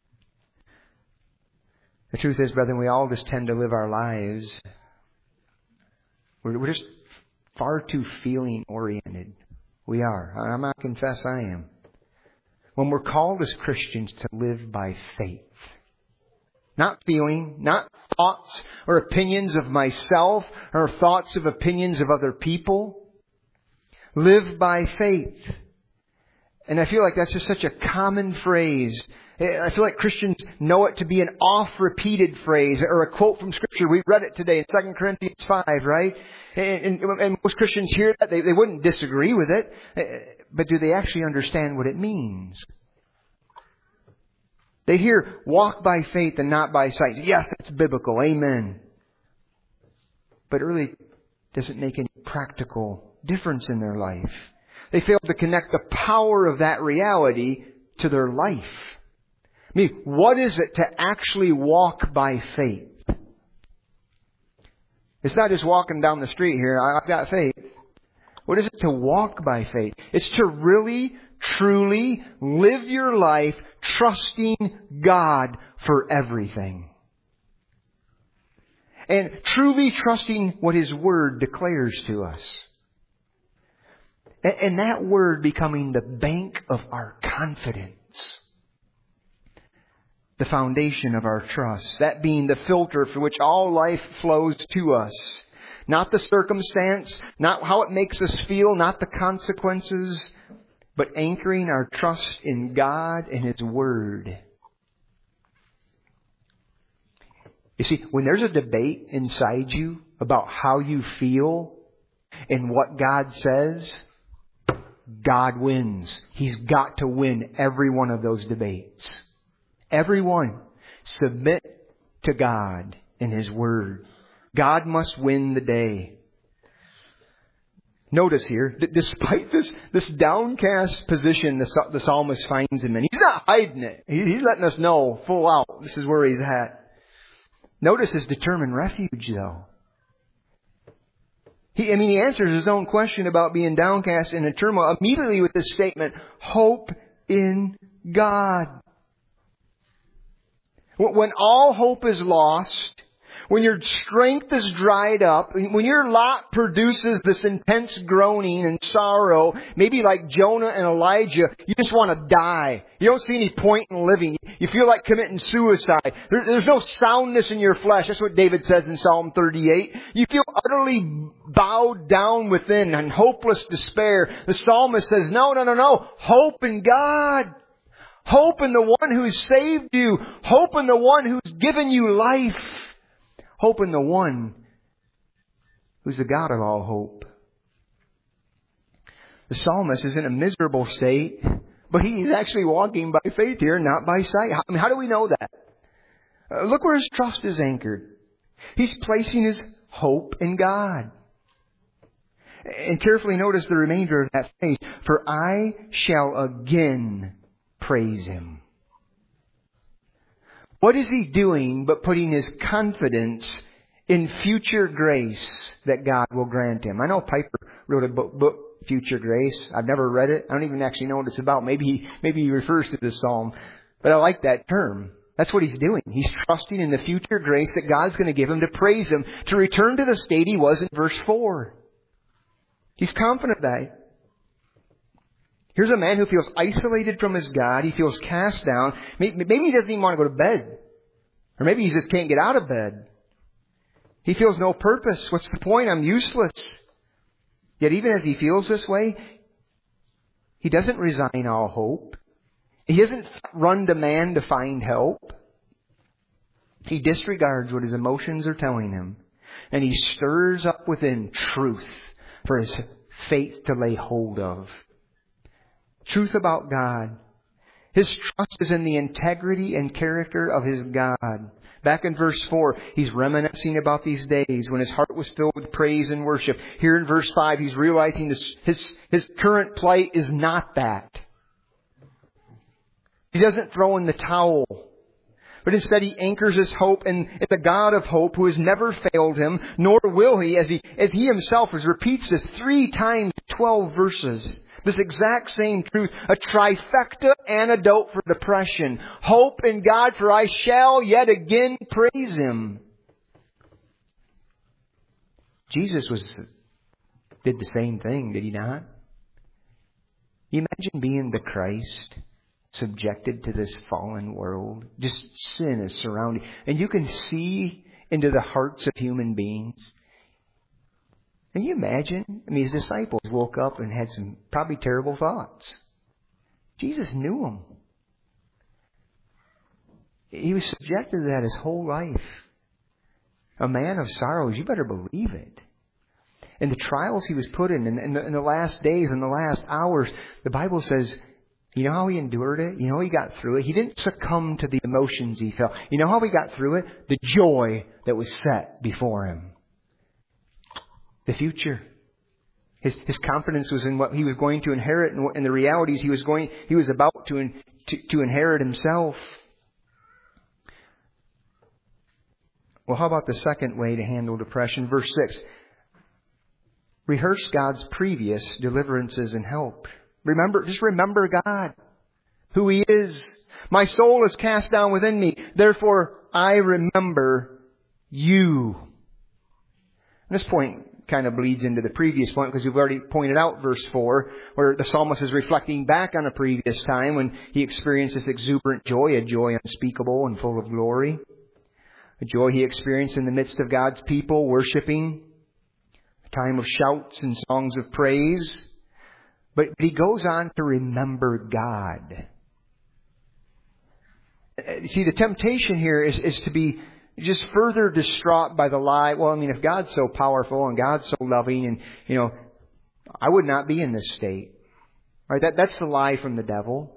The truth is, brethren, we all just tend to live our lives. We're, we're just far too feeling oriented. We are. I'm not confess I am. When we're called as Christians to live by faith. Not feeling, not thoughts or opinions of myself or thoughts of opinions of other people. Live by faith. And I feel like that's just such a common phrase. I feel like Christians know it to be an oft-repeated phrase or a quote from Scripture. We read it today in Second Corinthians five, right? And, and, and most Christians hear that. They, they wouldn't disagree with it. But do they actually understand what it means? They hear, walk by faith and not by sight. Yes, that's biblical. Amen. But it really doesn't make any practical difference in their life. They fail to connect the power of that reality to their life. I mean, what is it to actually walk by faith? It's not just walking down the street here, I've got faith. What is it to walk by faith? It's to really, truly live your life trusting God for everything. And truly trusting what His Word declares to us. And that Word becoming the bank of our confidence. The foundation of our trust. That being the filter for which all life flows to us. Not the circumstance, not how it makes us feel, not the consequences, but anchoring our trust in God and His Word. You see, when there's a debate inside you about how you feel and what God says, God wins. He's got to win every one of those debates. Every one. Submit to God and His Word. God must win the day. Notice here, that despite this, this downcast position the, the psalmist finds him in, he's not hiding it. He, he's letting us know full out this is where he's at. Notice his determined refuge, though. He, I mean, he answers his own question about being downcast and in turmoil immediately with this statement, hope in God. When all hope is lost, when your strength is dried up, when your lot produces this intense groaning and sorrow, maybe like Jonah and Elijah, you just want to die. You don't see any point in living. You feel like committing suicide. There, there's no soundness in your flesh. That's what David says in Psalm thirty-eight. You feel utterly bowed down within and hopeless despair. The psalmist says, no, no, no, no. Hope in God. Hope in the one who's saved you. Hope in the one who's given you life. Hope in the one who's the God of all hope. The psalmist is in a miserable state, but he's actually walking by faith here, not by sight. I mean, how do we know that? Uh, look where his trust is anchored. He's placing his hope in God. And carefully notice the remainder of that phrase. For I shall again praise Him. What is he doing but putting his confidence in future grace that God will grant him? I know Piper wrote a book, book, Future Grace. I've never read it. I don't even actually know what it's about. Maybe he, maybe he refers to this psalm. But I like that term. That's what he's doing. He's trusting in the future grace that God's going to give him to praise Him, to return to the state he was in verse four. He's confident of that. Here's a man who feels isolated from his God. He feels cast down. Maybe he doesn't even want to go to bed. Or maybe he just can't get out of bed. He feels no purpose. What's the point? I'm useless. Yet even as he feels this way, he doesn't resign all hope. He doesn't run to man to find help. He disregards what his emotions are telling him. And he stirs up within truth for his faith to lay hold of. Truth about God. His trust is in the integrity and character of his God. Back in verse four, he's reminiscing about these days when his heart was filled with praise and worship. Here in verse five, he's realizing this, his, his current plight is not that. He doesn't throw in the towel. But instead he anchors his hope in the God of hope who has never failed him, nor will he, as he, as he himself repeats this three times, twelve verses. This exact same truth, a trifecta antidote for depression. Hope in God, for I shall yet again praise Him. Jesus was did the same thing, did He not? You imagine being the Christ, subjected to this fallen world. Just sin is surrounding. And you can see into the hearts of human beings. Can you imagine? I mean, His disciples woke up and had some probably terrible thoughts. Jesus knew them. He was subjected to that his whole life. A man of sorrows, you better believe it. And the trials he was put in, in, in, the, in the last days, in the last hours, the Bible says, you know how he endured it? You know how he got through it? He didn't succumb to the emotions he felt. You know how he got through it? The joy that was set before him. The future. His his confidence was in what he was going to inherit and, and the realities he was going he was about to, in, to to inherit himself. Well, how about the second way to handle depression? Verse six. Rehearse God's previous deliverances and help. Remember, just remember God, who He is. My soul is cast down within me. Therefore, I remember you. And this point kind of bleeds into the previous point because we've already pointed out verse four, where the psalmist is reflecting back on a previous time when he experienced this exuberant joy, a joy unspeakable and full of glory. A joy he experienced in the midst of God's people worshiping. A time of shouts and songs of praise. But he goes on to remember God. See, the temptation here is, is to be just further distraught by the lie. Well, I mean, if God's so powerful and God's so loving and, you know, I would not be in this state. Right? That, that's the lie from the devil.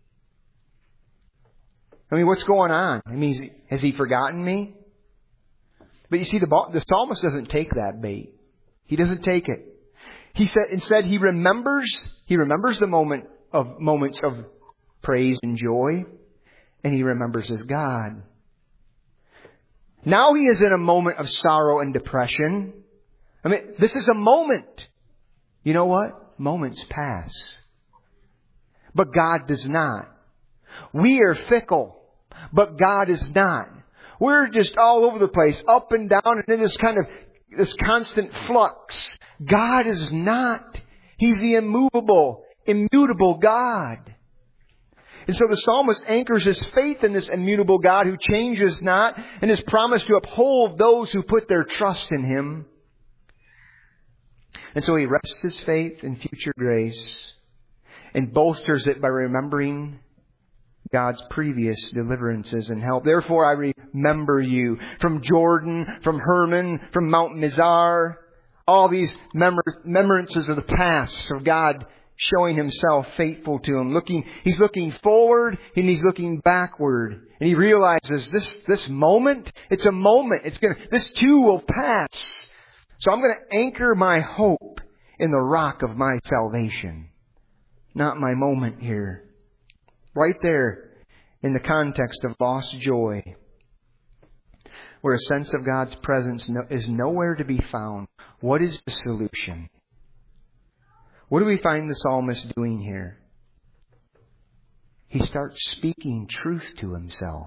I mean, what's going on? I mean, has He forgotten me? But you see, the, the psalmist doesn't take that bait. He doesn't take it. He said, instead, he remembers, he remembers the moment of moments of praise and joy, and he remembers his God. Now he is in a moment of sorrow and depression. I mean, this is a moment. You know what? Moments pass. But God does not. We are fickle, but God is not. We're just all over the place, up and down, and in this kind of, this constant flux. God is not. He's the immovable, immutable God. And so the psalmist anchors his faith in this immutable God who changes not, and his promise to uphold those who put their trust in Him. And so he rests his faith in future grace and bolsters it by remembering God's previous deliverances and help. Therefore I remember you. From Jordan, from Hermon, from Mount Mizar, all these remembrances of the past, of God showing Himself faithful to him. Looking, he's looking forward and he's looking backward. And he realizes this, this moment, it's a moment. It's gonna, this too will pass. So I'm going to anchor my hope in the rock of my salvation. Not my moment here. Right there in the context of lost joy, where a sense of God's presence is nowhere to be found. What is the solution? What do we find the psalmist doing here? He starts speaking truth to himself.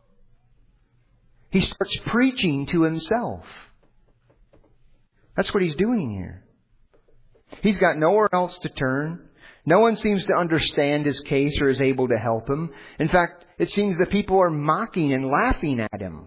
He starts preaching to himself. That's what he's doing here. He's got nowhere else to turn. No one seems to understand his case or is able to help him. In fact, it seems that people are mocking and laughing at him.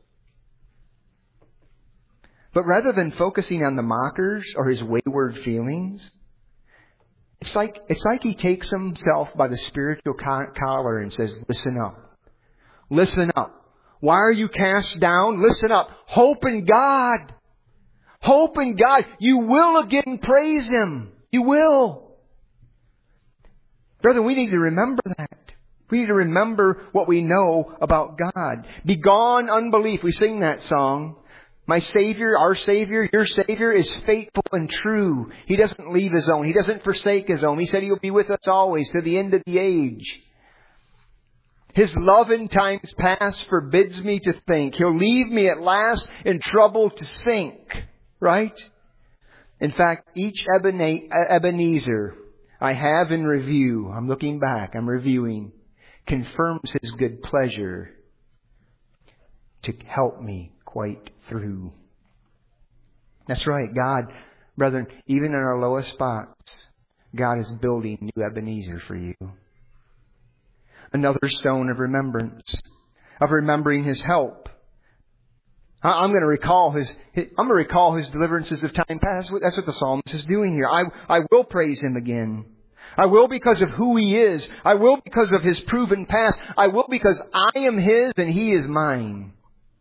But rather than focusing on the mockers or his wayward feelings, it's like, it's like he takes himself by the spiritual collar and says, listen up. Listen up. Why are you cast down? Listen up. Hope in God. Hope in God. You will again praise Him. You will. Brother, we need to remember that. We need to remember what we know about God. Begone unbelief. We sing that song. My Savior, our Savior, your Savior is faithful and true. He doesn't leave His own. He doesn't forsake His own. He said He will be with us always to the end of the age. His love in times past forbids me to think. He'll leave me at last in trouble to sink. Right? In fact, each Ebenezer I have in review, I'm looking back, I'm reviewing, confirms His good pleasure to help me quite through. That's right, God, brethren, even in our lowest spots, God is building new Ebenezer for you. Another stone of remembrance, of remembering His help. I'm going to recall his, his, I'm going to recall His deliverances of time past. That's what, that's what the psalmist is doing here. I, I will praise Him again. I will because of who He is. I will because of His proven past. I will because I am His and He is mine.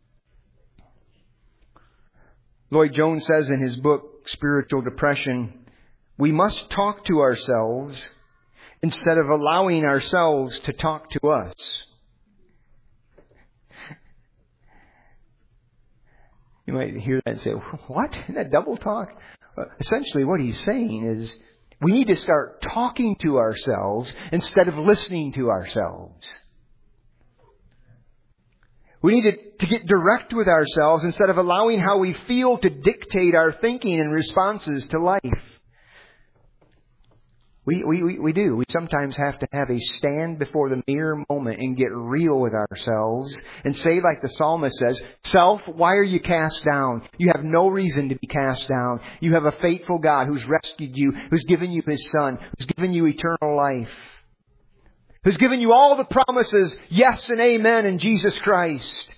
Lloyd Jones says in his book, Spiritual Depression, we must talk to ourselves instead of allowing ourselves to talk to us. You might hear that and say, what? Isn't that double talk? Essentially what he's saying is we need to start talking to ourselves instead of listening to ourselves. We need to, to get direct with ourselves instead of allowing how we feel to dictate our thinking and responses to life. We, we, we do. We sometimes have to have a stand before the mirror moment and get real with ourselves and say like the psalmist says, self, why are you cast down? You have no reason to be cast down. You have a faithful God who's rescued you, who's given you His Son, who's given you eternal life, who's given you all the promises, yes and amen in Jesus Christ.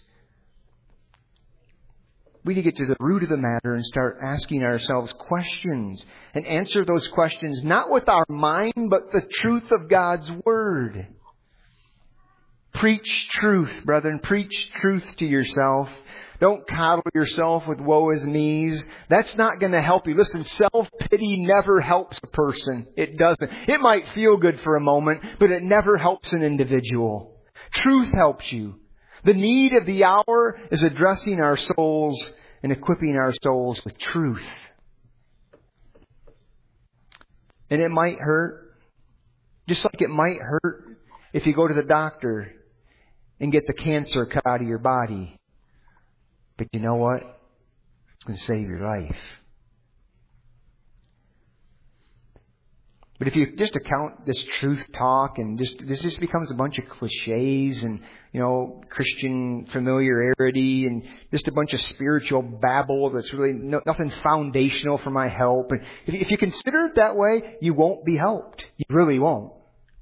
We need to get to the root of the matter and start asking ourselves questions and answer those questions not with our mind, but the truth of God's Word. Preach truth, brethren. Preach truth to yourself. Don't coddle yourself with woe is me's. That's not going to help you. Listen, self-pity never helps a person. It doesn't. It might feel good for a moment, but it never helps an individual. Truth helps you. The need of the hour is addressing our souls and equipping our souls with truth. And it might hurt, just like it might hurt if you go to the doctor and get the cancer cut out of your body. But you know what? It's going to save your life. But if you just account this truth talk and just this just becomes a bunch of cliches and, you know, Christian familiarity and just a bunch of spiritual babble that's really no, nothing foundational for my help. And if, if you consider it that way, you won't be helped. You really won't.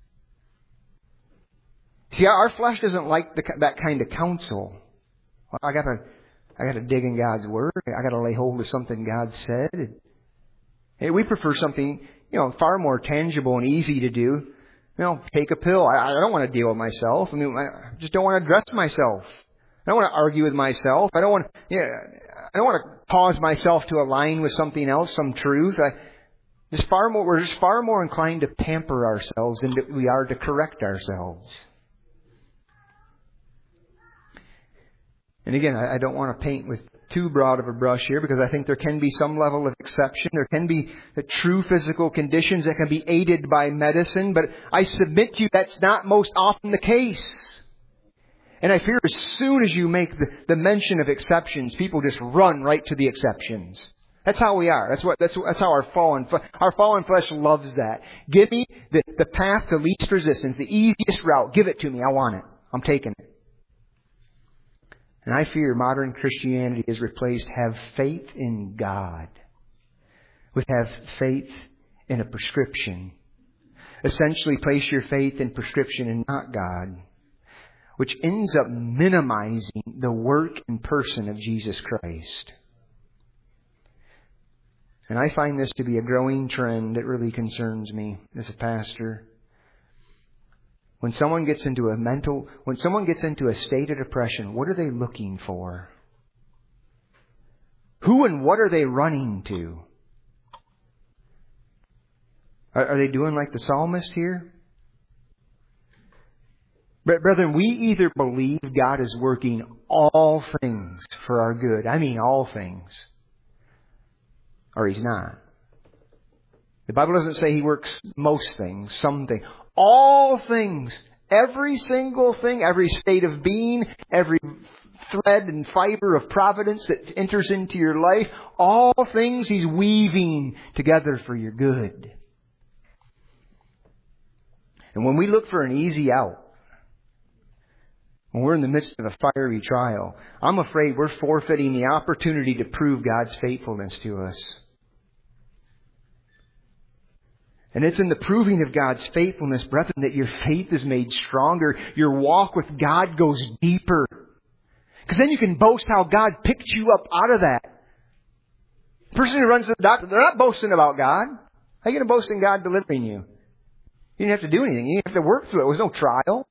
See, our flesh doesn't like the, that kind of counsel. I gotta, I gotta dig in God's Word. I gotta lay hold of something God said. Hey, we prefer something, you know, far more tangible and easy to do. You know, take a pill. I, I don't want to deal with myself. I mean, I just don't want to address myself. I don't want to argue with myself. I don't want, yeah, I don't want to cause myself to align with something else, some truth. I, just far more, we're just far more inclined to pamper ourselves than we are to correct ourselves. And again, I don't want to paint with too broad of a brush here because I think there can be some level of exception. There can be true physical conditions that can be aided by medicine. But I submit to you that's not most often the case. And I fear as soon as you make the, the mention of exceptions, people just run right to the exceptions. That's how we are. That's what. That's that's how our fallen our fallen flesh loves that. Give me the, the path to least resistance, the easiest route. Give it to me. I want it. I'm taking it. And I fear modern Christianity has replaced have faith in God with have faith in a prescription. Essentially, place your faith in prescription and not God, which ends up minimizing the work and person of Jesus Christ. And I find this to be a growing trend that really concerns me as a pastor. When someone gets into a mental, when someone gets into a state of depression, what are they looking for? Who and what are they running to? Are, are they doing like the psalmist here? Brethren, we either believe God is working all things for our good. I mean all things. Or He's not. The Bible doesn't say He works most things, some things. All things, every single thing, every state of being, every thread and fiber of providence that enters into your life, all things He's weaving together for your good. And when we look for an easy out, when we're in the midst of a fiery trial, I'm afraid we're forfeiting the opportunity to prove God's faithfulness to us. And it's in the proving of God's faithfulness, brethren, that your faith is made stronger. Your walk with God goes deeper. Because then you can boast how God picked you up out of that. The person who runs to the doctor, they're not boasting about God. How are you going to boast in God delivering you? You didn't have to do anything. You didn't have to work through it. It was no trial.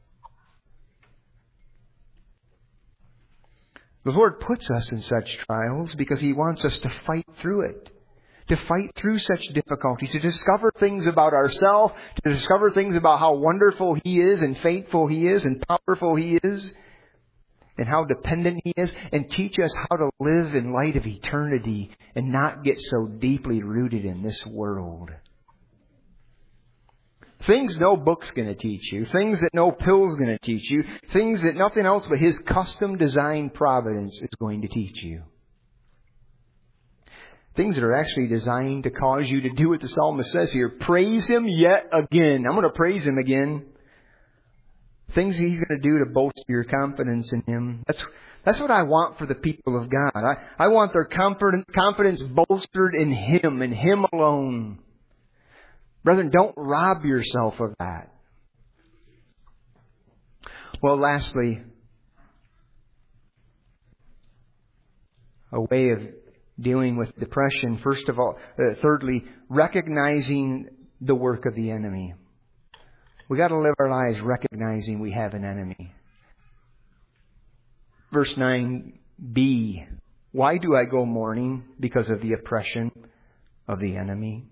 The Lord puts us in such trials because He wants us to fight through it. To fight through such difficulties, to discover things about ourselves, to discover things about how wonderful He is and faithful He is and powerful He is and how dependent He is, and teach us how to live in light of eternity and not get so deeply rooted in this world. Things no book's going to teach you, things that no pill's going to teach you, things that nothing else but His custom designed providence is going to teach you. Things that are actually designed to cause you to do what the psalmist says here. Praise Him yet again. I'm going to praise Him again. Things He's going to do to bolster your confidence in Him. That's that's what I want for the people of God. I, I want their confidence, confidence bolstered in Him and Him alone. Brethren, don't rob yourself of that. Well, lastly, a way of dealing with depression. First of all, uh, thirdly, recognizing the work of the enemy. We got to live our lives recognizing we have an enemy. Verse nine b. Why do I go mourning? Because of the oppression of the enemy.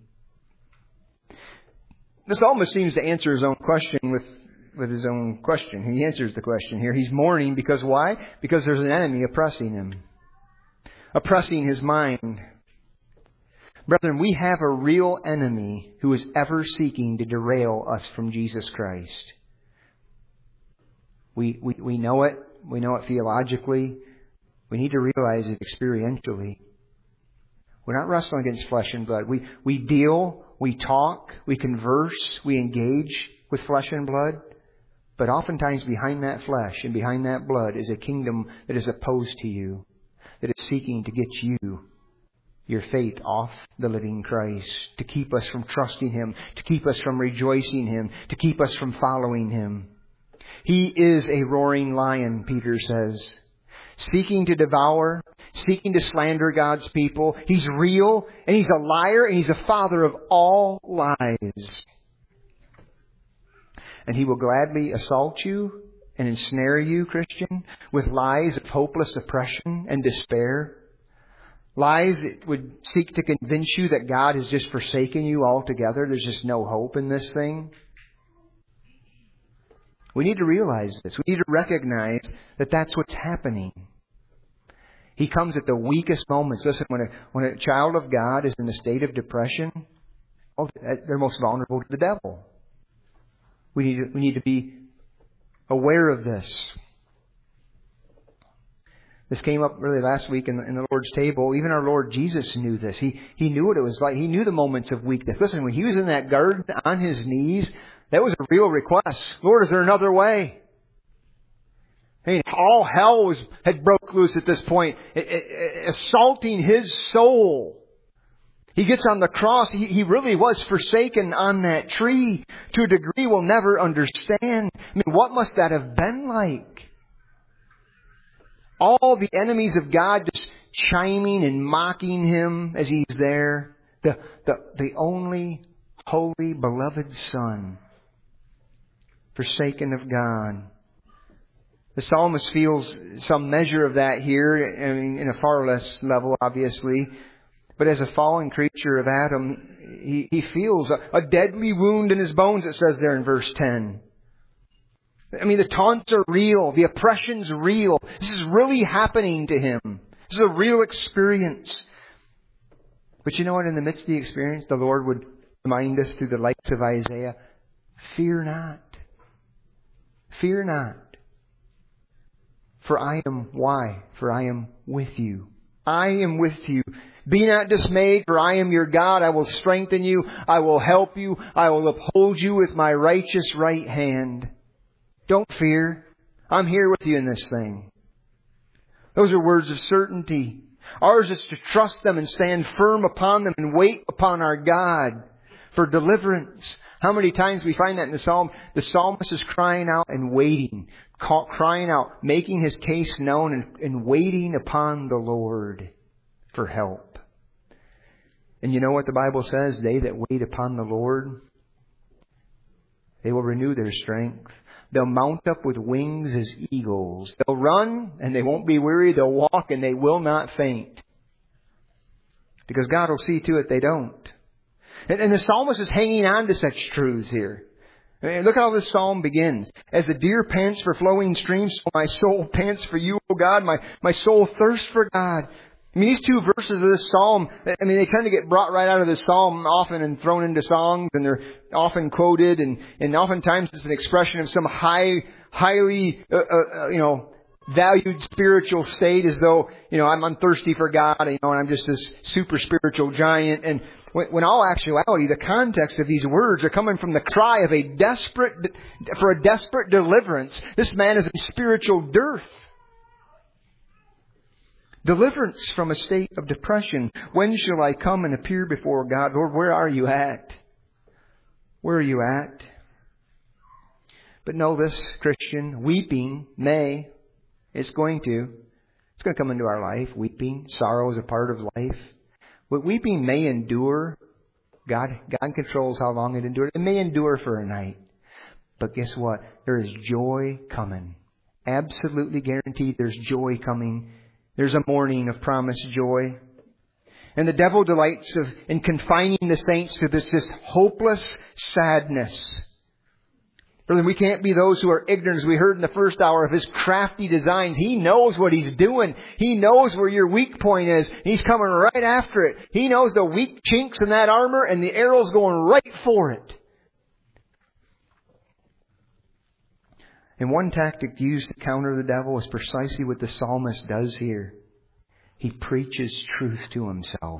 The psalmist seems to answer his own question with, with his own question. He answers the question here. He's mourning because why? Because there's an enemy oppressing him. Oppressing his mind. Brethren, we have a real enemy who is ever seeking to derail us from Jesus Christ. We, we, we know it. We know it theologically. We need to realize it experientially. We're not wrestling against flesh and blood. We, we deal, we talk, we converse, we engage with flesh and blood. But oftentimes behind that flesh and behind that blood is a kingdom that is opposed to you, that is seeking to get you, your faith, off the living Christ, to keep us from trusting Him, to keep us from rejoicing Him, to keep us from following Him. He is a roaring lion, Peter says, seeking to devour, seeking to slander God's people. He's real, and He's a liar, and He's a father of all lies. And he will gladly assault you and ensnare you, Christian, with lies of hopeless oppression and despair. Lies that would seek to convince you that God has just forsaken you altogether. There's just no hope in this thing. We need to realize this. We need to recognize that that's what's happening. He comes at the weakest moments. Listen, when a, when a child of God is in a state of depression, oh, they're most vulnerable to the devil. We need to, we need to be aware of this. This came up really last week in the, in the Lord's table. Even our Lord Jesus knew this. He, he knew what it was like. He knew the moments of weakness. Listen, when He was in that garden on His knees, that was a real request. Lord, is there another way? I mean, all hell was had broke loose at this point, assaulting His soul. He gets on the cross. He, he really was forsaken on that tree to a degree we'll never understand. I mean, what must that have been like? All the enemies of God just chiming and mocking Him as He's there. The, the, the only holy, beloved Son, forsaken of God. The psalmist feels some measure of that here, I mean, in a far less level, obviously. But as a fallen creature of Adam, he, he feels a, a deadly wound in his bones, it says there in verse ten. I mean, the taunts are real. The oppression's real. This is really happening to him. This is a real experience. But you know what? In the midst of the experience, the Lord would remind us through the likes of Isaiah, fear not. Fear not. For I am, why? For I am with you. I am with you. Be not dismayed, for I am your God. I will strengthen you. I will help you. I will uphold you with my righteous right hand. Don't fear. I'm here with you in this thing. Those are words of certainty. Ours is to trust them and stand firm upon them and wait upon our God for deliverance. How many times we find that in the Psalm? The psalmist is crying out and waiting, crying out, making his case known and, and waiting upon the Lord for help. And you know what the Bible says? They that wait upon the Lord, they will renew their strength. They'll mount up with wings as eagles. They'll run and they won't be weary. They'll walk and they will not faint. Because God will see to it they don't. And, and the psalmist is hanging on to such truths here. I mean, look how this psalm begins. As the deer pants for flowing streams, so my soul pants for you, O God. My, my soul thirsts for God. I mean, these two verses of this psalm, I mean, they tend to get brought right out of this psalm often and thrown into songs, and they're often quoted, and, and oftentimes it's an expression of some high, highly, uh, uh, you know, valued spiritual state, as though, you know, I'm, I'm thirsty for God, you know, and I'm just this super spiritual giant. And when, when all actuality, the context of these words are coming from the cry of a desperate, for a desperate deliverance. This man is in spiritual dearth. Deliverance from a state of depression. When shall I come and appear before God? Lord, where are you at? Where are you at? But know this, Christian, weeping may, it's going to, it's going to come into our life. Weeping, sorrow is a part of life. But weeping may endure. God, God controls how long it endures. It may endure for a night. But guess what? There is joy coming. Absolutely guaranteed there's joy coming. There's a morning of promised joy. And the devil delights of, in confining the saints to this, this hopeless sadness. Brother, we can't be those who are ignorant, as we heard in the first hour, of His crafty designs. He knows what He's doing. He knows where your weak point is. He's coming right after it. He knows the weak chinks in that armor, and the arrow's going right for it. And one tactic used to counter the devil is precisely what the psalmist does here. He preaches truth to Himself.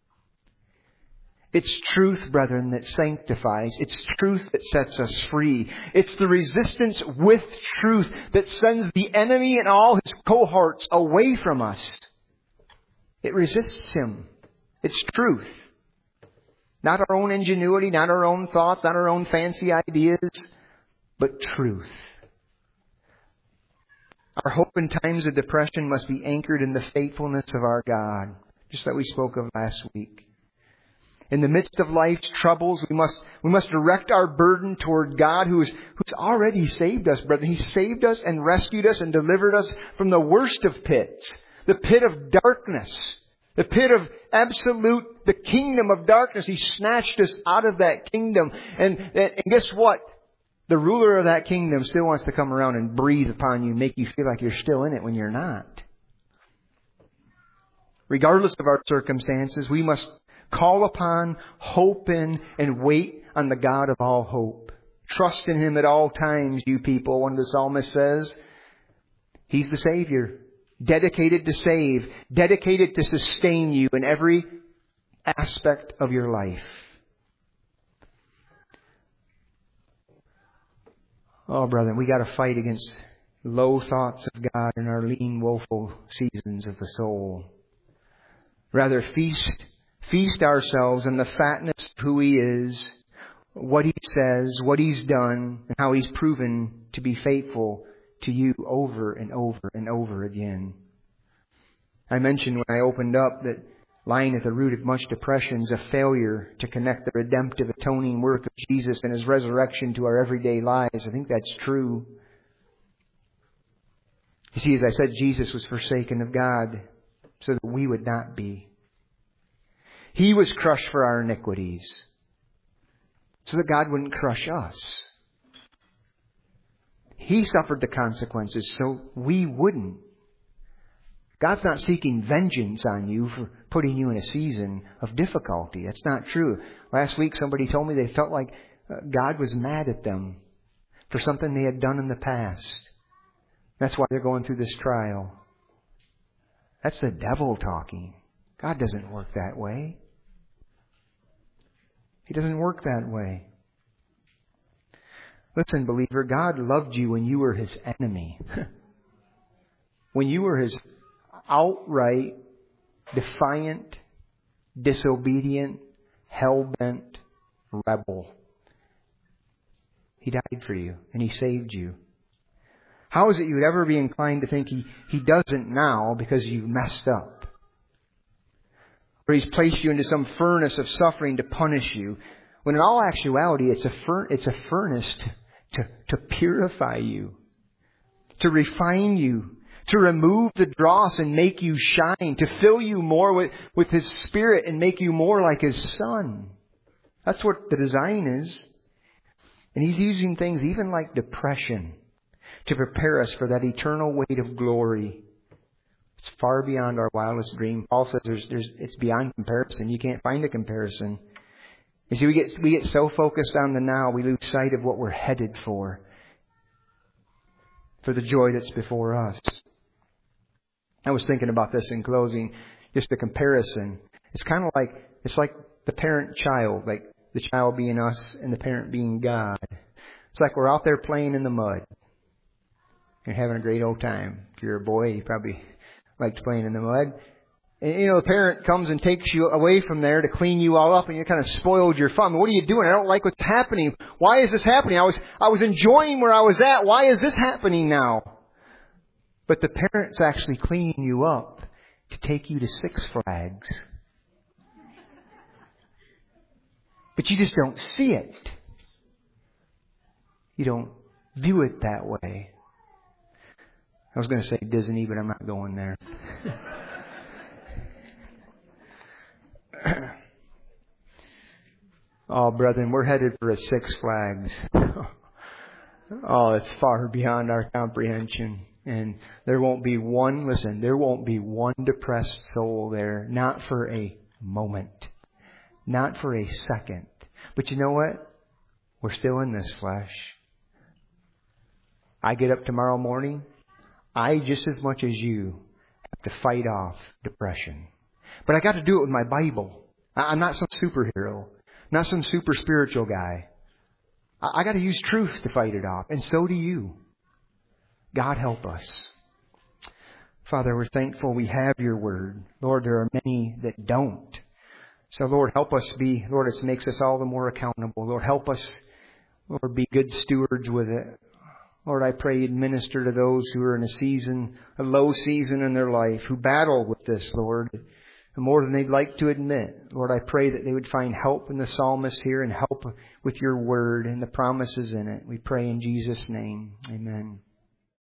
It's truth, brethren, that sanctifies. It's truth that sets us free. It's the resistance with truth that sends the enemy and all his cohorts away from us. It resists him. It's truth. Not our own ingenuity, not our own thoughts, not our own fancy ideas, but truth. Our hope in times of depression must be anchored in the faithfulness of our God, just like we spoke of last week. In the midst of life's troubles, we must we must direct our burden toward God who is who's already saved us, brother. He saved us and rescued us and delivered us from the worst of pits, the pit of darkness, the pit of absolute, the kingdom of darkness. He snatched us out of that kingdom. And, and guess what? The ruler of that kingdom still wants to come around and breathe upon you and make you feel like you're still in it when you're not. Regardless of our circumstances, we must call upon, hope in, and wait on the God of all hope. Trust in Him at all times, you people. One of the psalmists says, He's the Savior, dedicated to save, dedicated to sustain you in every aspect of your life. Oh, brother, we got to fight against low thoughts of God in our lean, woeful seasons of the soul. Rather, feast, feast ourselves on the fatness of who He is, what He says, what He's done, and how He's proven to be faithful to you over and over and over again. I mentioned when I opened up that lying at the root of much depression is a failure to connect the redemptive, atoning work of Jesus and His resurrection to our everyday lives. I think that's true. You see, as I said, Jesus was forsaken of God so that we would not be. He was crushed for our iniquities so that God wouldn't crush us. He suffered the consequences so we wouldn't. God's not seeking vengeance on you for putting you in a season of difficulty. That's not true. Last week somebody told me they felt like God was mad at them for something they had done in the past. That's why they're going through this trial. That's the devil talking. God doesn't work that way. He doesn't work that way. Listen, believer, God loved you when you were His enemy. When you were His outright, defiant, disobedient, hell-bent rebel. He died for you and He saved you. How is it you would ever be inclined to think He, he doesn't now because you've messed up? Or He's placed you into some furnace of suffering to punish you, when in all actuality it's a, fur, it's a furnace to, to, to purify you, to refine you, to remove the dross and make you shine, to fill you more with, with His Spirit and make you more like His Son. That's what the design is. And He's using things even like depression to prepare us for that eternal weight of glory. It's far beyond our wildest dream. Paul says there's, there's, it's beyond comparison. You can't find a comparison. You see, we get, we get so focused on the now, we lose sight of what we're headed for, for the joy that's before us. I was thinking about this in closing, just a comparison. It's kind of like, it's like the parent-child, like the child being us and the parent being God. It's like we're out there playing in the mud. You're having a great old time. If you're a boy, you probably liked playing in the mud. And, you know, the parent comes and takes you away from there to clean you all up, and you're kind of spoiled your fun. What are you doing? I don't like what's happening. Why is this happening? I was, I was enjoying where I was at. Why is this happening now? But the parent's actually cleaning you up to take you to Six Flags. But you just don't see it. You don't view it that way. I was going to say Disney, but I'm not going there. Oh, brethren, we're headed for a Six Flags. Oh, it's far beyond our comprehension. And there won't be one, listen, there won't be one depressed soul there. Not for a moment. Not for a second. But you know what? We're still in this flesh. I get up tomorrow morning. I, just as much as you, have to fight off depression. But I got to do it with my Bible. I'm not some superhero. Not some super spiritual guy. I got to use truth to fight it off. And so do you. God help us. Father, we're thankful we have your word. Lord, there are many that don't. So Lord, help us be, Lord, it makes us all the more accountable. Lord, help us, Lord, be good stewards with it. Lord, I pray you'd minister to those who are in a season, a low season in their life, who battle with this, Lord, more than they'd like to admit. Lord, I pray that they would find help in the psalmist here and help with your word and the promises in it. We pray in Jesus' name. Amen.